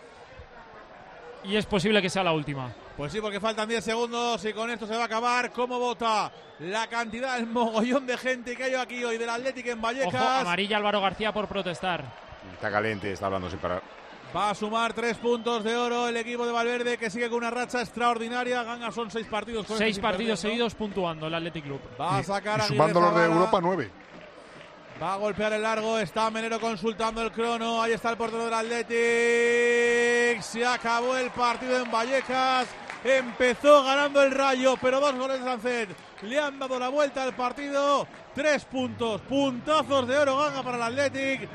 Speaker 19: Y es posible que sea la última.
Speaker 7: Pues sí, porque faltan diez segundos y con esto se va a acabar. ¿Cómo vota la cantidad, el mogollón de gente que hay aquí hoy del Atlético en Vallecas?
Speaker 19: Ojo, amarilla Álvaro García por protestar.
Speaker 6: Está caliente, está hablando sin parar.
Speaker 7: Va a sumar tres puntos de oro el equipo de Valverde, que sigue con una racha extraordinaria. Ganga son seis partidos. Con
Speaker 19: Seis
Speaker 7: este
Speaker 19: partidos
Speaker 7: sin perder, ¿no?
Speaker 19: seguidos puntuando el Athletic Club.
Speaker 7: Va a sacar
Speaker 17: Y
Speaker 7: a
Speaker 17: sumando los de
Speaker 7: Aguirre
Speaker 17: Europa,
Speaker 7: Zabala.
Speaker 17: nueve.
Speaker 7: Va a golpear el largo, está Menero consultando el crono, ahí está el portero del Athletic, se acabó el partido en Vallecas, empezó ganando el Rayo, pero dos goles de Sancet le han dado la vuelta al partido, tres puntos, puntazos de oro Ganga para el Athletic,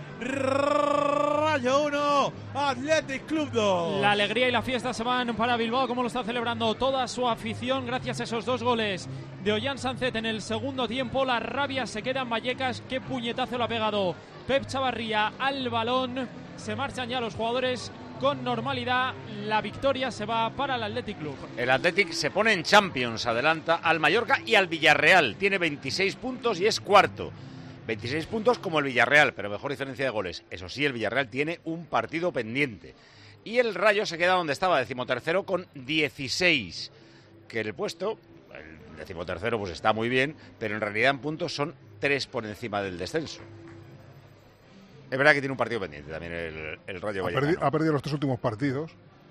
Speaker 7: Rayo uno, Athletic Club dos.
Speaker 19: La alegría y la fiesta se van para Bilbao, como lo está celebrando toda su afición gracias a esos dos goles de Ollán Sancet en el segundo tiempo. La rabia se queda en Vallecas. Qué puñetazo lo ha pegado Pep Chavarría al balón. Se marchan ya los jugadores con normalidad. La victoria se va para el Athletic Club.
Speaker 6: El Athletic se pone en Champions, adelanta al Mallorca y al Villarreal. Tiene veintiséis puntos y es cuarto. veintiséis puntos como el Villarreal, pero mejor diferencia de goles. Eso sí, el Villarreal tiene un partido pendiente. Y el Rayo se queda donde estaba, decimotercero con dieciséis. Que el puesto, el decimotercero, pues está muy bien, pero en realidad en puntos son tres por encima del descenso. Es verdad que tiene un partido pendiente también el, el Rayo
Speaker 17: ha,
Speaker 6: Vallecano.
Speaker 17: perdi ha perdido los tres últimos partidos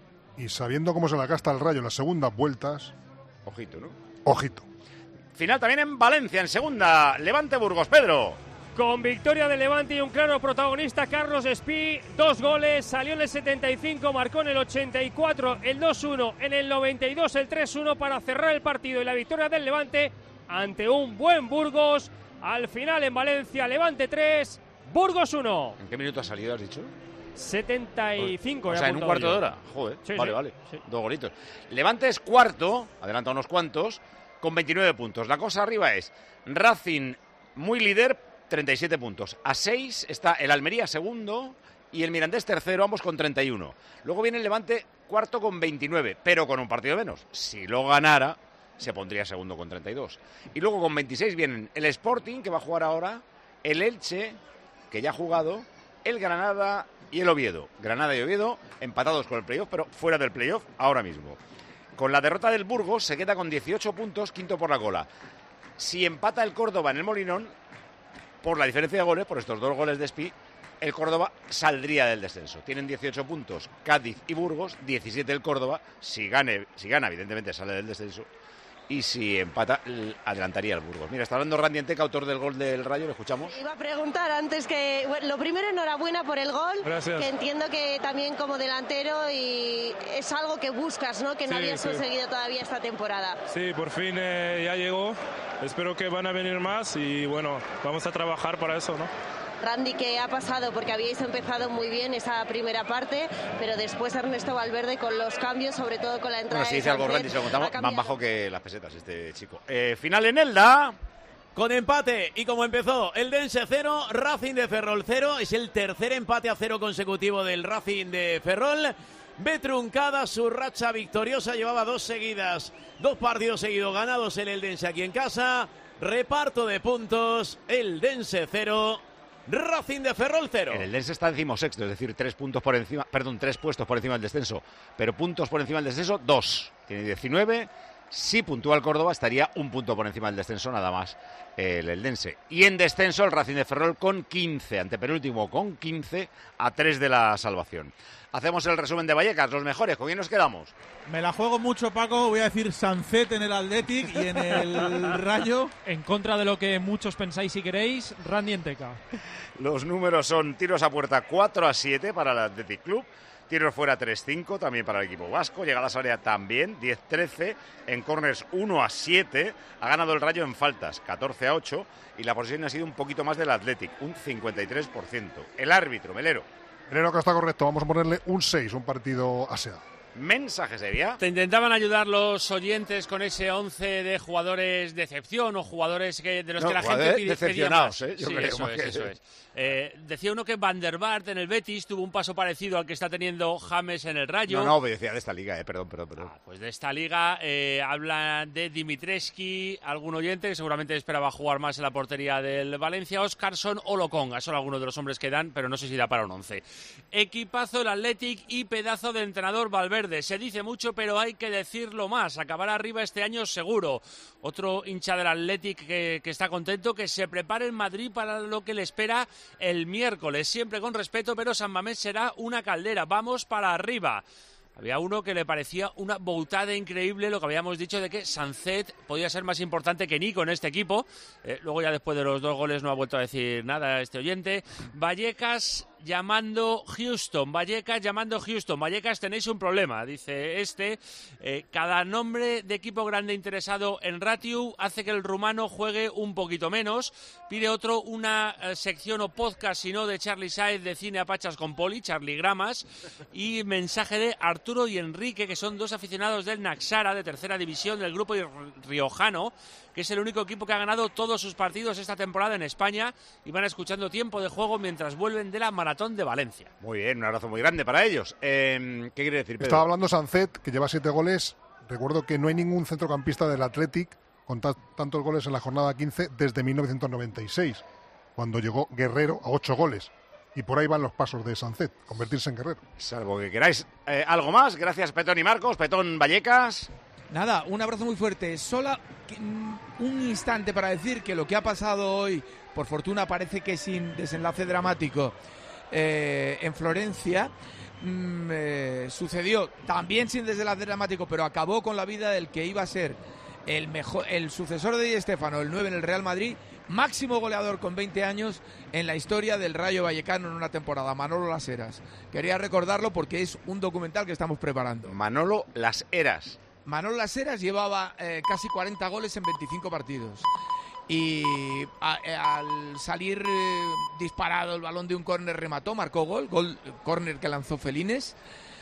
Speaker 17: y sabiendo cómo se la gasta el Rayo en las segundas vueltas...
Speaker 6: Ojito, ¿no?
Speaker 17: Ojito.
Speaker 6: Final también en Valencia, en segunda. Levante Burgos, Pedro.
Speaker 9: Con victoria de Levante y un claro protagonista, Carlos Espí. Dos goles, salió en el setenta y cinco, marcó en el ochenta y cuatro el dos uno, en el noventa y dos el tres uno para cerrar el partido y la victoria del Levante ante un buen Burgos. Al final en Valencia, Levante tres, Burgos uno.
Speaker 6: ¿En qué minuto ha salido, has dicho?
Speaker 9: setenta y cinco.
Speaker 6: O sea, en un cuarto yo. de hora. Joder,
Speaker 9: sí,
Speaker 6: vale,
Speaker 9: sí,
Speaker 6: vale.
Speaker 9: Sí.
Speaker 6: Dos golitos. Levante es cuarto, adelanta unos cuantos, con veintinueve puntos. La cosa arriba es Racing, muy líder, treinta y siete puntos. A seis está el Almería, segundo, y el Mirandés, tercero, ambos con treinta y uno. Luego viene el Levante, cuarto, con veintinueve, pero con un partido menos. Si lo ganara, se pondría segundo con treinta y dos. Y luego con veintiséis vienen el Sporting, que va a jugar ahora, el Elche, que ya ha jugado, el Granada y el Oviedo. Granada y Oviedo empatados con el playoff, pero fuera del playoff ahora mismo. Con la derrota del Burgos se queda con dieciocho puntos, quinto por la cola. Si empata el Córdoba en el Molinón, por la diferencia de goles, por estos dos goles de Espí, el Córdoba saldría del descenso. Tienen dieciocho puntos Cádiz y Burgos, diecisiete el Córdoba. Si, gane, si gana, evidentemente sale del descenso. Y si empata, adelantaría el Burgos. Mira, está hablando Randy Enteca, autor del gol del Rayo, le escuchamos.
Speaker 1: Iba a preguntar antes que, bueno, lo primero, enhorabuena por el gol.
Speaker 4: Gracias.
Speaker 1: Que entiendo que también como delantero y es algo que buscas, ¿no? Que no
Speaker 4: Sí,
Speaker 1: habías
Speaker 4: sí.
Speaker 1: conseguido todavía esta temporada.
Speaker 4: Sí, por fin eh, ya llegó. Espero que van a venir más y bueno, vamos a trabajar para eso, ¿no?
Speaker 1: Randy, ¿qué ha pasado? Porque habíais empezado muy bien esa primera parte, pero después Ernesto Valverde con los cambios, sobre todo con la entrada
Speaker 6: Bueno, si
Speaker 1: de
Speaker 6: dice algo
Speaker 1: Sánchez,
Speaker 6: Randy, se lo contamos,
Speaker 1: ha
Speaker 6: más
Speaker 1: cambiado.
Speaker 6: bajo que las pesetas este chico. Eh, final en Elda.
Speaker 8: Con empate y como empezó el Dense cero, Racing de Ferrol cero, es el tercer empate a cero consecutivo del Racing de Ferrol. Ve truncada su racha victoriosa, llevaba dos seguidas, dos partidos seguidos ganados el Eldense aquí en casa. Reparto de puntos, Eldense cero, Racing de Ferrol cero.
Speaker 6: El Eldense está decimosexto, es decir, tres puntos por encima, perdón, tres puestos por encima del descenso, pero puntos por encima del descenso, dos. Tiene diecinueve. Si puntúa el Córdoba, estaría un punto por encima del descenso, nada más el Eldense. Y en descenso, el Racing de Ferrol con quince, antepenúltimo con quince, a tres de la salvación. Hacemos el resumen de Vallecas, los mejores. ¿Con quién nos quedamos?
Speaker 7: Me la juego mucho, Paco. Voy a decir Sancet en el Athletic y en el Rayo.
Speaker 19: En contra de lo que muchos pensáis y queréis, Randy Enteca.
Speaker 6: Los números son tiros a puerta cuatro a siete para el Athletic Club. Tiros fuera tres cinco también para el equipo vasco. Llegadas a área también, diez trece. En corners uno a siete. Ha ganado el Rayo en faltas, catorce a ocho. Y la posesión ha sido un poquito más del Athletic, un cincuenta y tres por ciento. El árbitro, Melero.
Speaker 17: Melero, que está correcto. Vamos a ponerle un seis, un partido aseado.
Speaker 6: Mensajes de vía.
Speaker 23: Te intentaban ayudar los oyentes con ese once de jugadores decepción o jugadores que, de los
Speaker 6: No,
Speaker 23: que la gente
Speaker 6: jugadores
Speaker 23: pide,
Speaker 6: decepcionados,
Speaker 23: pedía más.
Speaker 6: ¿eh? Yo
Speaker 23: Sí,
Speaker 6: creo,
Speaker 23: eso
Speaker 6: más
Speaker 23: es,
Speaker 6: que-
Speaker 23: eso es. Eh, decía uno que Van der Vaart en el Betis tuvo un paso parecido al que está teniendo James en el Rayo.
Speaker 6: No, no, obedecía de esta liga, eh. perdón, perdón, perdón.
Speaker 23: Ah, pues de esta liga eh, habla de Dimitrescu, algún oyente que seguramente esperaba jugar más en la portería del Valencia, Oscarson o Lokonga, son algunos de los hombres que dan, pero no sé si da para un once. Equipazo el Athletic y pedazo de entrenador Valverde, se dice mucho pero hay que decirlo más, acabará arriba este año seguro. Otro hincha del Athletic que, que está contento, que se prepare en Madrid para lo que le espera el miércoles, siempre con respeto, pero San Mamés será una caldera, vamos para arriba. Había uno que le parecía una boutada increíble lo que habíamos dicho de que Sancet podía ser más importante que Nico en este equipo. Eh, luego ya después de los dos goles no ha vuelto a decir nada este oyente. Vallecas llamando Houston, Vallecas llamando Houston. Vallecas, tenéis un problema, dice este. Eh, cada nombre de equipo grande interesado en Ratiu hace que el rumano juegue un poquito menos. Pide otro una eh, sección o podcast, si no, de Charlie Saez de Cine a Pachas con Poli, Charlie Gramas. Y mensaje de Arturo y Enrique, que son dos aficionados del Naxara, de tercera división, del grupo riojano, que es el único equipo que ha ganado todos sus partidos esta temporada en España, y van escuchando Tiempo de Juego mientras vuelven de la Maratón de Valencia.
Speaker 6: Muy bien, un abrazo muy grande para ellos. Eh, ¿Qué quiere decir, Pedro?
Speaker 17: Estaba hablando Sancet, que lleva siete goles. Recuerdo que no hay ningún centrocampista del Athletic con ta- tantos goles en la jornada quince desde mil novecientos noventa y seis. cuando llegó Guerrero a ocho goles. Y por ahí van los pasos de Sancet, convertirse en Guerrero.
Speaker 6: Salvo que queráis eh, algo más. Gracias, Petón y Marcos. Petón, Vallecas.
Speaker 3: Nada, un abrazo muy fuerte. Solo un instante para decir que lo que ha pasado hoy, por fortuna parece que sin desenlace dramático, eh, en Florencia, mmm, eh, sucedió también sin desenlace dramático, pero acabó con la vida del que iba a ser el mejor, el sucesor de Di Stéfano, el nueve en el Real Madrid, máximo goleador con veinte años en la historia del Rayo Vallecano en una temporada, Manolo Las Heras. Quería recordarlo porque es un documental que estamos preparando.
Speaker 6: Manolo Las Heras.
Speaker 3: Manolo Las Heras llevaba eh, casi cuarenta goles en veinticinco partidos. Y a, a, al salir eh, disparado el balón de un córner remató, marcó gol, gol córner que lanzó Felines.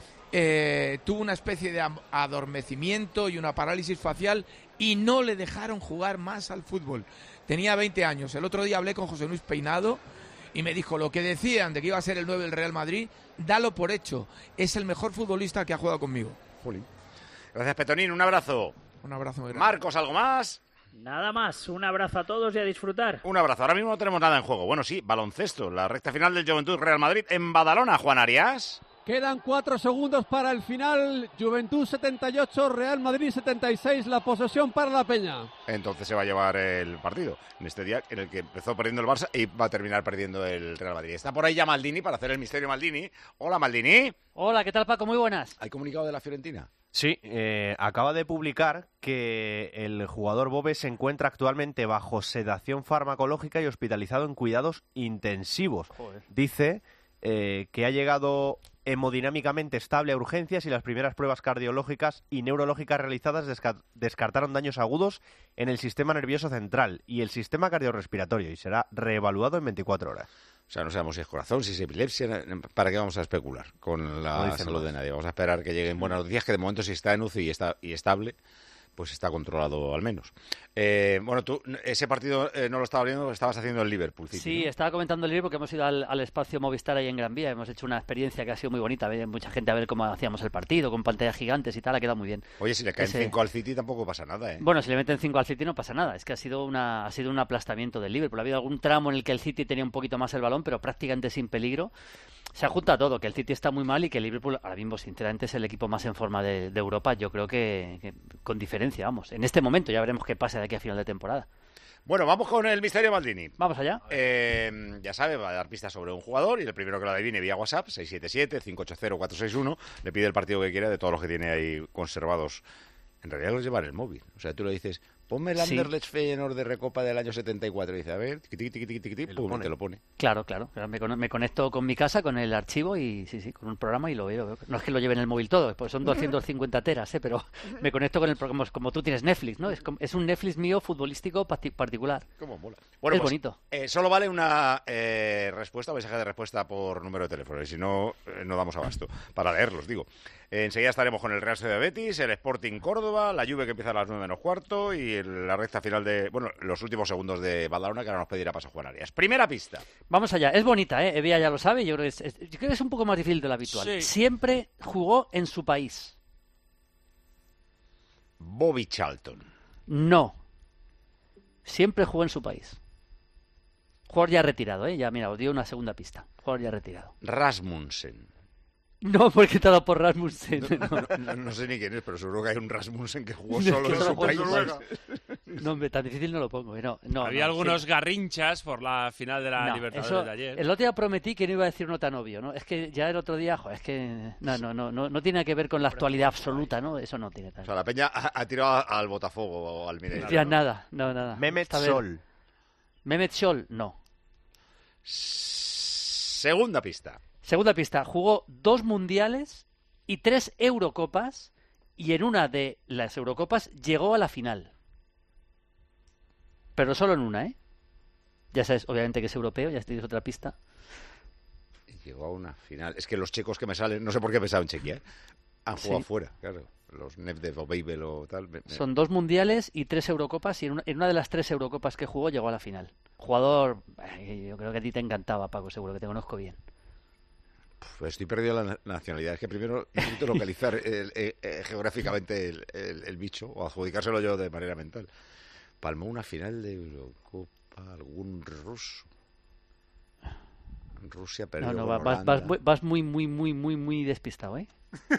Speaker 3: Eh, tuvo una especie de adormecimiento y una parálisis facial y no le dejaron jugar más al fútbol. Tenía veinte años. El otro día hablé con José Luis Peinado y me dijo, lo que decían de que iba a ser el nueve del Real Madrid, dalo por hecho. Es el mejor futbolista que ha jugado conmigo.
Speaker 6: Juli. Gracias, Petonín. Un abrazo.
Speaker 3: Un abrazo muy grande.
Speaker 6: Marcos, ¿algo más?
Speaker 15: Nada más. Un abrazo a todos y a disfrutar.
Speaker 6: Un abrazo. Ahora mismo no tenemos nada en juego. Bueno, sí, baloncesto. La recta final del Juventud Real Madrid en Badalona. Juan Arias.
Speaker 10: Quedan cuatro segundos para el final. Juventud setenta y ocho, Real Madrid setenta y seis. La posesión para la Peña.
Speaker 6: Entonces se va a llevar el partido. En este día en el que empezó perdiendo el Barça y va a terminar perdiendo el Real Madrid. Está por ahí ya Maldini para hacer el misterio Maldini. Hola, Maldini.
Speaker 5: Hola, ¿qué tal, Paco? Muy buenas.
Speaker 6: ¿Hay comunicado de la Fiorentina?
Speaker 11: Sí, eh, acaba de publicar que el jugador Bove se encuentra actualmente bajo sedación farmacológica y hospitalizado en cuidados intensivos.
Speaker 5: Joder.
Speaker 11: Dice eh, que ha llegado hemodinámicamente estable a urgencias y las primeras pruebas cardiológicas y neurológicas realizadas desca- descartaron daños agudos en el sistema nervioso central y el sistema cardiorrespiratorio y será reevaluado en veinticuatro horas.
Speaker 6: O sea, no sabemos si es corazón, si es epilepsia, ¿para qué vamos a especular con la
Speaker 11: No
Speaker 6: salud
Speaker 11: más.
Speaker 6: de nadie? Vamos a esperar que lleguen buenas noticias, que de momento si está en U C I y, está, y estable, pues está controlado al menos. Eh, bueno, tú ese partido eh, no lo estabas viendo, estabas haciendo el Liverpool City,
Speaker 5: Sí,
Speaker 6: ¿no?
Speaker 5: estaba comentando el libro porque hemos ido al, al espacio Movistar ahí en Gran Vía. Hemos hecho una experiencia que ha sido muy bonita. Ve mucha gente a ver cómo hacíamos el partido, con pantallas gigantes y tal. Ha quedado muy bien.
Speaker 6: Oye, si le caen
Speaker 5: Ese-
Speaker 6: cinco al City tampoco pasa nada, ¿eh?
Speaker 5: Bueno, si le meten cinco al City no pasa nada. Es que ha sido una ha sido un aplastamiento del Liverpool. Ha habido algún tramo en el que el City tenía un poquito más el balón, pero prácticamente sin peligro. Se junta todo, que el City está muy mal y que el Liverpool ahora mismo, sinceramente, es el equipo más en forma de, de Europa. Yo creo que, que con diferencia, vamos. En este momento ya veremos qué pasa de aquí a final de temporada.
Speaker 6: Bueno, vamos con el misterio Maldini.
Speaker 5: Vamos allá.
Speaker 6: Eh, ya sabe, va a dar pistas sobre un jugador y el primero que lo adivine vía WhatsApp, seis siete siete, cinco ocho cero, cuatro seis uno, le pide el partido que quiera de todos los que tiene ahí conservados. En realidad los lleva en el móvil. O sea, tú le dices, ponme el
Speaker 5: Sí.
Speaker 6: Anderlecht Feyenoord de Recopa del año setenta y cuatro. Y dice, a ver, tiqui, tiqui, tiqui, tiqui, pum, te lo pone.
Speaker 5: Claro, claro. claro, Me, con- me conecto con mi casa, con el archivo y sí, sí, con un programa y lo veo. No es que lo lleve en el móvil todo, pues son doscientos cincuenta teras, ¿eh? Pero me conecto con el programa, como tú tienes Netflix, ¿no? Es, como- es un Netflix mío futbolístico parti- particular.
Speaker 6: ¿Cómo mola? Bueno,
Speaker 5: es
Speaker 6: pues,
Speaker 5: bonito.
Speaker 6: eh, solo vale una eh, respuesta, un mensaje de respuesta por número de teléfono. Y si no, eh, no damos abasto para leerlos, digo. Eh, enseguida estaremos con el Real Sociedad Betis, el Sporting Córdoba, la Juve que empieza a las nueve menos cuarto y el- la recta final de, bueno, los últimos segundos de Badalona que ahora nos pedirá paso Juan Arias. Primera pista.
Speaker 5: Vamos allá. Es bonita, ¿eh? Evia ya lo sabe. Yo creo que es, es- yo creo que es un poco más difícil de lo habitual.
Speaker 6: Sí.
Speaker 5: Siempre jugó en su país.
Speaker 6: Bobby Charlton.
Speaker 5: No. Siempre jugó en su país. Jugador ya retirado, ¿eh? Ya, mira, os dio una segunda pista. Jugador ya retirado.
Speaker 6: Rasmussen.
Speaker 5: No, porque te ha dado por Rasmussen.
Speaker 6: No, no- no- no sé ni quién es, pero seguro que hay un Rasmussen que jugó
Speaker 5: Es que
Speaker 6: solo en
Speaker 5: solo
Speaker 6: su
Speaker 5: juega en
Speaker 6: país.
Speaker 5: su país. No, hombre, tan difícil no lo pongo. ¿eh? No, no,
Speaker 23: Había
Speaker 5: no,
Speaker 23: algunos
Speaker 5: sí.
Speaker 23: garrinchas por la final de la
Speaker 5: No,
Speaker 23: Libertadores
Speaker 5: eso-
Speaker 23: de ayer.
Speaker 5: El otro día prometí que no iba a decir uno tan obvio, ¿no? Es que ya el otro día, joder, es que no, no, no, no, no tiene que ver con la actualidad absoluta, ¿no? Eso no tiene
Speaker 6: O
Speaker 5: tanto.
Speaker 6: sea, la Peña ha, ha tirado al Botafogo o al Mineiro.
Speaker 5: Ya nada, no, nada.
Speaker 11: Mehmet
Speaker 5: Esta vez-
Speaker 11: Sol.
Speaker 5: Mehmet Scholl, no.
Speaker 6: Segunda pista.
Speaker 5: Segunda pista, jugó dos mundiales y tres Eurocopas y en una de las Eurocopas llegó a la final. Pero solo en una, ¿eh? Ya sabes, obviamente que es europeo, ya tienes otra pista.
Speaker 6: Llegó a una final. Es que los checos que me salen, no sé por qué he pensado en Chequia, ¿eh? Han jugado
Speaker 5: Sí.
Speaker 6: fuera, claro. Los Nedved o Babel o tal. me- me-
Speaker 5: Son dos mundiales y tres Eurocopas y en una, en una de las tres Eurocopas que jugó llegó a la final. Jugador, eh, yo creo que a ti te encantaba, Paco, seguro que te conozco bien.
Speaker 6: Pues estoy perdido la na- nacionalidad. Es que primero necesito localizar el- eh, eh, geográficamente el, el- el bicho o adjudicárselo yo de manera mental. Palmó una final de Eurocopa, algún ruso. Rusia perdió
Speaker 5: No, no,
Speaker 6: con
Speaker 5: vas,
Speaker 6: Holanda.
Speaker 5: vas, vas muy, muy, muy, muy, muy despistado, ¿eh?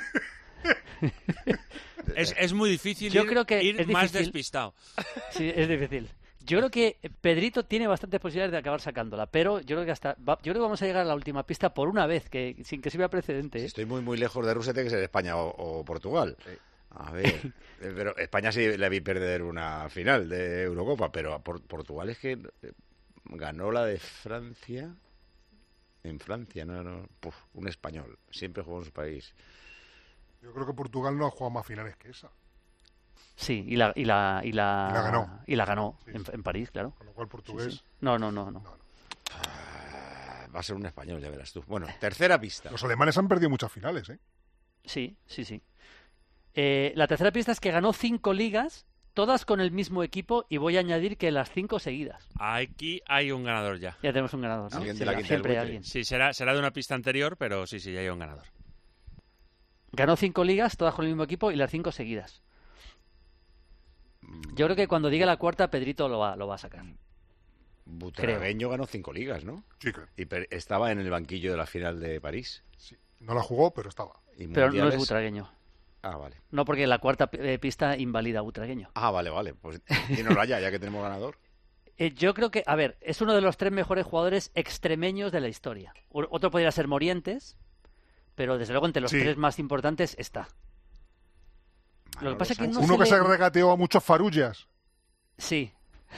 Speaker 23: Es, es muy difícil
Speaker 5: Yo
Speaker 23: ir,
Speaker 5: creo que
Speaker 23: ir
Speaker 5: es
Speaker 23: más
Speaker 5: difícil.
Speaker 23: despistado.
Speaker 5: Sí, es difícil. Yo creo que Pedrito tiene bastantes posibilidades de acabar sacándola, pero yo creo que hasta va- yo creo que vamos a llegar a la última pista por una vez, que sin que sirva precedente. ¿eh?
Speaker 6: Si estoy muy muy lejos de Rusia, tiene que ser España o, o Portugal. A ver, eh, pero España sí le vi perder una final de Eurocopa, pero a Por- Portugal es que eh, ganó la de Francia en Francia, no, no, Puf, un español, siempre jugó en su país.
Speaker 17: Yo creo que Portugal no ha jugado más finales que esa.
Speaker 5: Sí, y la, y la, y la,
Speaker 17: Y la ganó.
Speaker 5: y la ganó en, en París, claro.
Speaker 17: Con lo cual portugués...
Speaker 5: Sí, sí. No, no, no, no.
Speaker 6: Ah, va a ser un español, ya verás tú. Bueno, tercera pista.
Speaker 17: Los alemanes han perdido muchas finales, ¿eh?
Speaker 5: Sí, sí, sí. Eh, la tercera pista es que ganó cinco ligas, todas con el mismo equipo, y voy a añadir que las cinco seguidas.
Speaker 23: Aquí hay un ganador ya.
Speaker 5: Ya tenemos un ganador, ¿no?
Speaker 23: Alguien
Speaker 5: Sí,
Speaker 23: de la quinta
Speaker 5: siempre
Speaker 23: del
Speaker 5: hay
Speaker 23: buitre.
Speaker 5: alguien.
Speaker 23: Sí, será, será de una pista anterior, pero sí, sí, ya hay un ganador.
Speaker 5: Ganó cinco ligas, todas con el mismo equipo, y las cinco seguidas. Yo creo que cuando diga la cuarta, Pedrito lo va, lo va a sacar.
Speaker 6: Butragueño ganó cinco ligas, ¿no?
Speaker 17: Sí, creo.
Speaker 6: Y per- estaba en el banquillo de la final de París.
Speaker 17: Sí. No la jugó, pero estaba.
Speaker 6: Y
Speaker 5: Pero no
Speaker 6: mundiales-
Speaker 5: es butragueño.
Speaker 6: Ah, vale.
Speaker 5: No, porque la cuarta eh, pista invalida a butragueño.
Speaker 6: Ah, vale, vale. Pues dínoslo ya, ya que tenemos ganador.
Speaker 5: Eh, yo creo que, a ver, es uno de los tres mejores jugadores extremeños de la historia. O- Otro podría ser Morientes, pero desde luego entre los
Speaker 17: Sí.
Speaker 5: tres más importantes está. Lo que pasa es que no
Speaker 17: Uno
Speaker 5: se
Speaker 17: que
Speaker 5: le-
Speaker 17: se regateó a muchos farullas.
Speaker 5: Sí.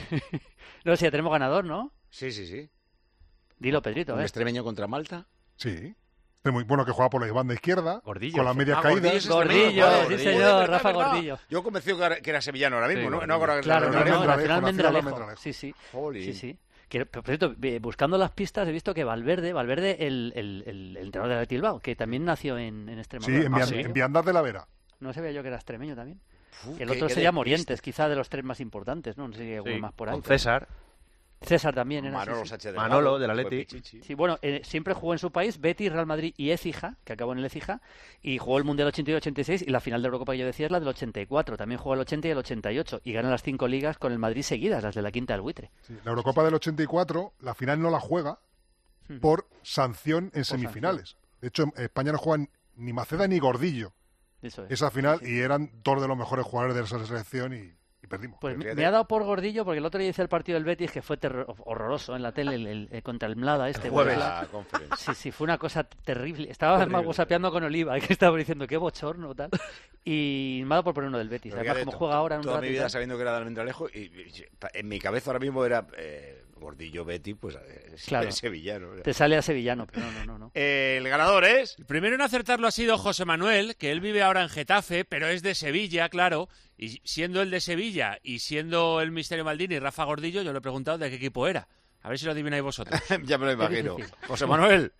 Speaker 5: No, sí, ya tenemos ganador, ¿no?
Speaker 6: Sí, sí, sí.
Speaker 5: Dilo, Pedrito,
Speaker 6: ¿Un
Speaker 5: ¿eh?
Speaker 6: extremeño contra Malta?
Speaker 17: Sí. Es muy bueno que juega por la banda izquierda.
Speaker 6: Gordillo.
Speaker 17: Con las medias
Speaker 6: Ah,
Speaker 17: caídas.
Speaker 6: Gordillo es
Speaker 5: Gordillo,
Speaker 6: extremeño,
Speaker 5: sí,
Speaker 6: Gordillo.
Speaker 5: señor,
Speaker 6: Verdad,
Speaker 5: Rafa
Speaker 6: verdad.
Speaker 5: Gordillo.
Speaker 6: Yo convencido que era, que era sevillano ahora mismo,
Speaker 17: Sí,
Speaker 6: ¿no?
Speaker 17: Gordillo.
Speaker 6: No acordaba que
Speaker 5: Claro,
Speaker 6: era
Speaker 5: no,
Speaker 6: de
Speaker 5: no,
Speaker 6: Madrid.
Speaker 5: Nacional
Speaker 17: Nacional
Speaker 5: Mendralejo.
Speaker 17: Mendralejo.
Speaker 5: Sí, sí.
Speaker 6: Jolín.
Speaker 5: Sí, sí. Que, por cierto, eh, buscando las pistas he visto que Valverde, Valverde, el, el, el, el entrenador de Athletic Bilbao, que también nació en, en
Speaker 17: Sí,
Speaker 5: Extremadura.
Speaker 17: en,
Speaker 5: Ah,
Speaker 17: Vian- en Viandas de la Vera.
Speaker 5: No sabía yo que era extremeño también.
Speaker 6: Uf,
Speaker 5: el
Speaker 6: qué-
Speaker 5: otro
Speaker 6: qué
Speaker 5: sería
Speaker 6: despiste.
Speaker 5: Morientes, quizá de los tres más importantes, ¿no? No sé si hay alguno
Speaker 18: Sí,
Speaker 5: más por ahí.
Speaker 11: Con
Speaker 5: pero-
Speaker 11: César.
Speaker 5: César también era.
Speaker 6: Manolo
Speaker 5: sí, sí.
Speaker 6: Sánchez de
Speaker 11: Manolo,
Speaker 6: Delgado,
Speaker 11: del
Speaker 6: fue
Speaker 11: Atleti.
Speaker 6: Pichichi.
Speaker 5: Sí, bueno, eh, siempre jugó en su país, Betis, Real Madrid y Écija, que acabó en el Écija, y jugó el Mundial ochenta y ochenta y seis, y la final de Eurocopa que yo decía es la del ochenta y cuatro, también jugó el ochenta y el ochenta y ocho, y gana las cinco ligas con el Madrid seguidas, las de la quinta del buitre.
Speaker 17: Sí, la Eurocopa del ochenta y cuatro, la final no la juega
Speaker 5: Ujú.
Speaker 17: por sanción en semifinales. De hecho, en España no juegan ni Maceda ni Gordillo
Speaker 5: Eso es.
Speaker 17: esa final y eran dos de los mejores jugadores de esa selección y, y perdimos.
Speaker 5: Pues me,
Speaker 6: fíjate.
Speaker 5: me ha dado por Gordillo, porque el otro día hice el partido del Betis, que fue terro- horroroso en la tele, el, el- el- contra el Mlada este.
Speaker 6: Jueves.
Speaker 5: bueno,
Speaker 6: La conferencia.
Speaker 5: Sí, sí, fue una cosa terrible. Estaba
Speaker 6: Terrible.
Speaker 5: más whatsappeando con Oliva, que estaba diciendo qué bochorno tal. Y me ha dado por poner uno del Betis.
Speaker 6: Pero
Speaker 5: Además,
Speaker 6: fíjate,
Speaker 5: como
Speaker 6: to-
Speaker 5: juega ahora en un
Speaker 6: toda
Speaker 5: rato
Speaker 6: mi
Speaker 5: y
Speaker 6: vida
Speaker 5: tal.
Speaker 6: sabiendo que era de Almendralejo y, y en mi cabeza ahora mismo era eh, Gordillo, Betty, pues eh,
Speaker 5: Claro.
Speaker 6: sevillano. o sea.
Speaker 5: Te sale a sevillano, pero no, no, no. no.
Speaker 6: El ganador es...
Speaker 23: El primero en acertarlo ha sido José Manuel, que él vive ahora en Getafe, pero es de Sevilla, claro. Y siendo el de Sevilla y siendo el Misterio Maldini y Rafa Gordillo, yo le he preguntado de qué equipo era. A ver si lo adivináis vosotros.
Speaker 6: ya me lo imagino.
Speaker 5: difícil.
Speaker 6: José Manuel,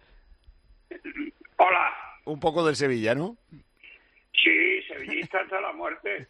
Speaker 13: Hola.
Speaker 6: un poco del Sevilla, ¿no?
Speaker 13: Sí, sevillista hasta la muerte.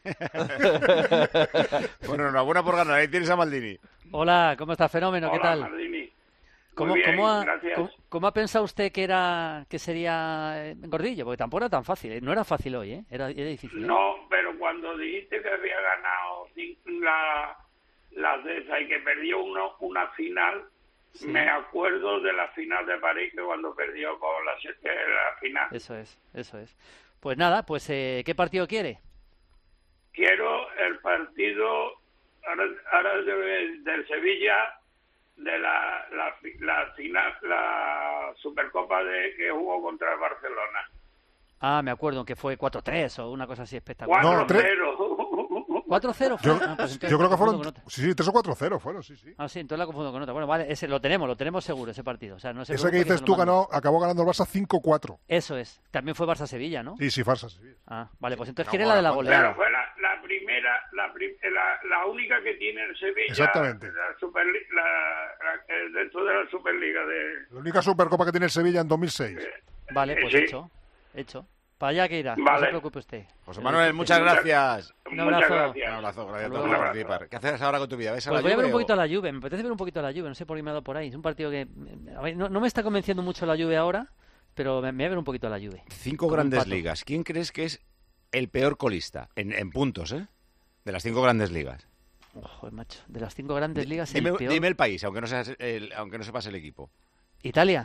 Speaker 6: Bueno, enhorabuena por ganar. Ahí tienes a Maldini.
Speaker 5: Hola, ¿cómo está? Fenómeno, ¿qué
Speaker 13: Hola,
Speaker 5: tal?
Speaker 13: Maldini.
Speaker 5: ¿Cómo,
Speaker 13: Muy bien,
Speaker 5: cómo ha,
Speaker 13: gracias.
Speaker 5: cómo- cómo ha pensado usted que era que sería eh, Gordillo? Porque tampoco era tan fácil, ¿eh? No era fácil hoy, ¿eh? Era, era difícil. ¿eh?
Speaker 13: No, pero cuando dijiste que había ganado la, la de esa y que perdió uno, una final,
Speaker 5: Sí.
Speaker 13: me acuerdo de la final de París, que cuando perdió con la, se- la final.
Speaker 5: Eso es, eso es. Pues nada, pues eh, ¿qué partido quiere?
Speaker 13: Quiero el partido ahora, ahora de- del Sevilla, de la, la, la final, la Supercopa de que jugó contra el Barcelona.
Speaker 5: Ah, me acuerdo que fue cuatro tres o una cosa así espectacular.
Speaker 17: No, tres-
Speaker 13: cuatro cero.
Speaker 5: ¿cuatro cero fue?
Speaker 17: Yo,
Speaker 5: Ah, pues entonces
Speaker 17: yo creo
Speaker 5: la
Speaker 17: que
Speaker 5: confundo
Speaker 17: fueron.
Speaker 5: con otra.
Speaker 17: Sí, sí, tres o cuatro cero fueron, sí, sí.
Speaker 5: Ah, sí, entonces la confundo con otra. Bueno, vale, ese lo tenemos, lo tenemos seguro, ese partido. O sea, no se
Speaker 17: Ese que
Speaker 5: preocupe
Speaker 17: dices
Speaker 5: se
Speaker 17: tú
Speaker 5: lo mando.
Speaker 17: ganó, acabó ganando el Barça cinco cuatro.
Speaker 5: Eso es. También fue Barça-Sevilla, ¿no?
Speaker 17: Sí, sí, farsa, sí.
Speaker 5: Ah, vale, pues entonces
Speaker 6: No,
Speaker 5: quiere la de la
Speaker 6: bueno,
Speaker 5: goleada.
Speaker 13: Pero fue la, la primera, la, prim- la, la única que tiene el Sevilla.
Speaker 17: Exactamente.
Speaker 13: La Superli- la- la- eh, dentro de la Superliga de.
Speaker 17: La única Supercopa que tiene el Sevilla en dos mil seis.
Speaker 5: Vale, pues
Speaker 13: Sí.
Speaker 5: hecho, hecho. Para allá que irá, no
Speaker 13: Vale.
Speaker 5: se preocupe usted.
Speaker 6: José Manuel, muchas gracias.
Speaker 5: Un
Speaker 13: Muchas
Speaker 5: abrazo.
Speaker 13: gracias.
Speaker 6: Un abrazo, gracias
Speaker 5: Hasta
Speaker 6: por
Speaker 5: luego.
Speaker 6: participar. ¿Qué haces ahora con tu vida? ¿Ves a
Speaker 5: Pues
Speaker 6: la
Speaker 5: voy a ver un
Speaker 6: Juve
Speaker 5: poquito
Speaker 6: o-
Speaker 5: la Juve, me apetece ver un poquito la Juve, no sé por qué me ha dado por ahí. Es un partido que a ver, no, no me está convenciendo mucho la Juve ahora, pero me, me voy a ver un poquito la Juve.
Speaker 6: Cinco
Speaker 5: Como
Speaker 6: grandes
Speaker 5: un pato.
Speaker 6: ligas. ¿Quién crees que es el peor colista? En, en puntos, ¿eh? De las cinco grandes ligas.
Speaker 5: Ojo, macho, de las cinco grandes ligas
Speaker 6: Dime,
Speaker 5: el peor.
Speaker 6: dime el país, aunque no, seas el, aunque no sepas el equipo.
Speaker 5: Italia.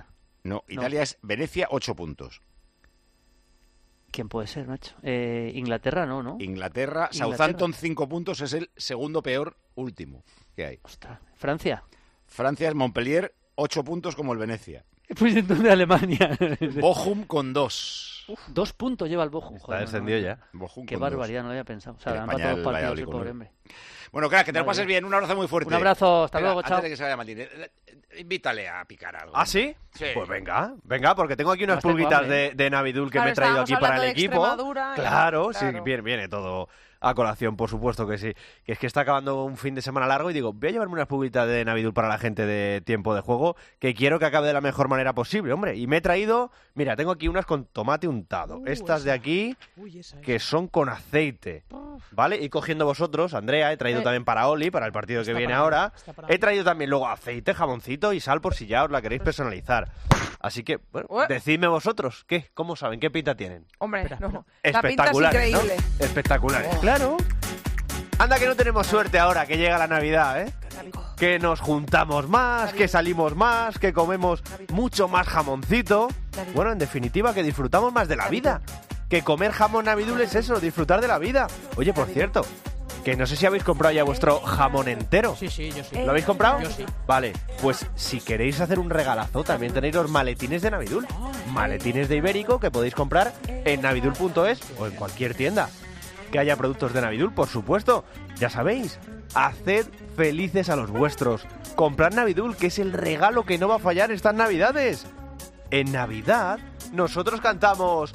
Speaker 6: No, Italia
Speaker 5: No.
Speaker 6: es Venecia, ocho puntos.
Speaker 5: ¿Quién puede ser, macho? Eh, Inglaterra no, ¿no?
Speaker 6: Inglaterra, Southampton, cinco puntos, es el segundo peor último que hay.
Speaker 5: Ostras. Francia.
Speaker 6: Francia es Montpellier, ocho puntos como el Venecia.
Speaker 5: Pues entonces de Alemania.
Speaker 6: Bochum con dos.
Speaker 5: Uf, dos puntos lleva el Bochum.
Speaker 11: Está descendido ya.
Speaker 6: Bochum
Speaker 5: Qué
Speaker 6: con
Speaker 5: barbaridad,
Speaker 6: dos.
Speaker 5: no lo había pensado. O sea,
Speaker 6: El
Speaker 5: han empatado dos
Speaker 6: Español,
Speaker 5: partidos
Speaker 6: Valladolid
Speaker 5: el
Speaker 6: con
Speaker 5: pobre
Speaker 6: nueve.
Speaker 5: hombre.
Speaker 6: Bueno, crack, que te lo
Speaker 5: Vale.
Speaker 6: pases bien. Un abrazo muy fuerte.
Speaker 5: Un abrazo, hasta
Speaker 6: Espera,
Speaker 5: luego, chao.
Speaker 6: Antes de que se vaya Martín, eh, eh, invítale a picar algo.
Speaker 11: ¿Ah, sí?
Speaker 6: Sí.
Speaker 11: Pues venga, venga, porque tengo aquí unas
Speaker 6: Además tengo
Speaker 11: pulguitas
Speaker 6: hambre,
Speaker 11: de,
Speaker 6: ¿eh?
Speaker 11: de Navidul que
Speaker 12: Claro,
Speaker 11: me he traído
Speaker 12: estábamos
Speaker 11: aquí para
Speaker 12: hablando
Speaker 11: el
Speaker 12: de
Speaker 11: equipo.
Speaker 12: Extremadura y-
Speaker 11: Claro, sí,
Speaker 12: claro.
Speaker 11: viene, viene todo a colación, por supuesto que sí. Que es que está acabando un fin de semana largo y digo, voy a llevarme unas pulguitas de Navidul para la gente de tiempo de juego, que quiero que acabe de la mejor manera posible, hombre. Y me he traído, mira, tengo aquí unas con tomate untado. Estas de aquí, que son con aceite. ¿Vale? Y cogiendo vosotros, Andrea, he traído
Speaker 12: Eh.
Speaker 11: también para Oli, para el partido que
Speaker 12: Está
Speaker 11: viene
Speaker 12: para mí,
Speaker 11: ahora.
Speaker 12: está para
Speaker 11: He traído también luego aceite, jamoncito y sal por si ya os la queréis personalizar. Así que, bueno,
Speaker 12: Ué.
Speaker 11: decidme vosotros, ¿qué? ¿Cómo saben? ¿Qué pinta tienen?
Speaker 12: Hombre, no. La pinta es
Speaker 11: Espectaculares, ¿no?
Speaker 12: increíble.
Speaker 11: Espectaculares. Claro. Anda que no tenemos suerte ahora que llega la Navidad, ¿eh? Que nos juntamos más, que salimos más, que comemos mucho más jamoncito. Bueno, en definitiva, que disfrutamos más de la vida. Que comer jamón Navidul es eso, disfrutar de la vida. Oye, por cierto, que no sé si habéis comprado ya vuestro jamón entero.
Speaker 19: Sí, sí, yo sí.
Speaker 11: ¿Lo habéis comprado?
Speaker 19: Yo sí.
Speaker 11: Vale, pues si queréis hacer un regalazo, también tenéis los maletines de Navidul. Maletines de Ibérico que podéis comprar en navidul punto es o en cualquier tienda. Que haya productos de Navidul, por supuesto. Ya sabéis, haced felices a los vuestros. Comprad Navidul, que es el regalo que no va a fallar estas Navidades. En Navidad, nosotros cantamos...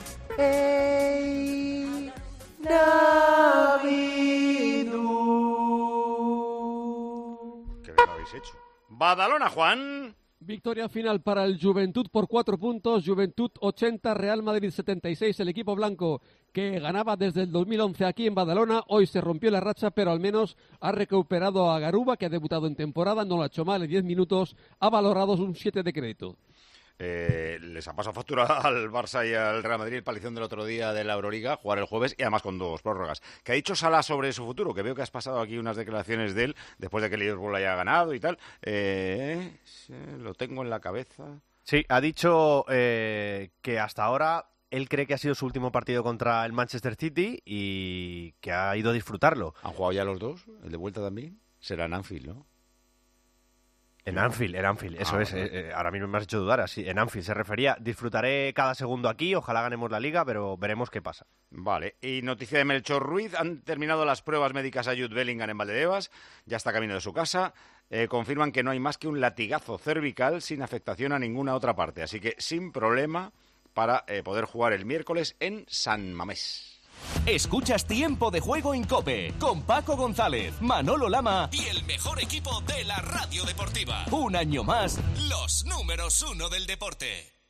Speaker 11: ¡Ey, Navidul!
Speaker 6: ¿Qué bien lo habéis hecho? Badalona, Juan.
Speaker 10: Victoria final para el Juventud por cuatro puntos. Juventud ochenta, Real Madrid setenta y seis. El equipo blanco que ganaba desde el dos mil once aquí en Badalona. Hoy se rompió la racha, pero al menos ha recuperado a Garuba, que ha debutado en temporada. No lo ha hecho mal en diez minutos. Ha valorado un siete de crédito.
Speaker 6: Eh, les ha pasado factura al Barça y al Real Madrid el palizón del otro día de la Euroliga, jugar el jueves y además con dos prórrogas. ¿Qué ha dicho Salah sobre su futuro? Que veo que has pasado aquí unas declaraciones de él después de que el Liverpool haya ganado y tal. Eh, sí, lo tengo en la cabeza.
Speaker 11: Sí, ha dicho eh, que hasta ahora él cree que ha sido su último partido contra el Manchester City y que ha ido a disfrutarlo.
Speaker 6: ¿Han jugado ya los dos? ¿El de vuelta también? Será en Anfield, ¿no?
Speaker 11: En Anfield, en Anfield, eso
Speaker 6: Ah,
Speaker 11: es.
Speaker 6: vale.
Speaker 11: eh, eh, ahora mismo me has hecho dudar. Así, en Anfield se refería. Disfrutaré cada segundo aquí, ojalá ganemos la liga, pero veremos qué pasa.
Speaker 6: Vale, y noticia de Melchor Ruiz, han terminado las pruebas médicas a Jude Bellingham en Valdebebas, ya está camino de su casa, eh, confirman que no hay más que un latigazo cervical sin afectación a ninguna otra parte, así que sin problema para eh, poder jugar el miércoles en San Mamés.
Speaker 14: Escuchas Tiempo de Juego en COPE con Paco González, Manolo Lama y el mejor equipo de la radio deportiva. Un año más, los números uno del deporte.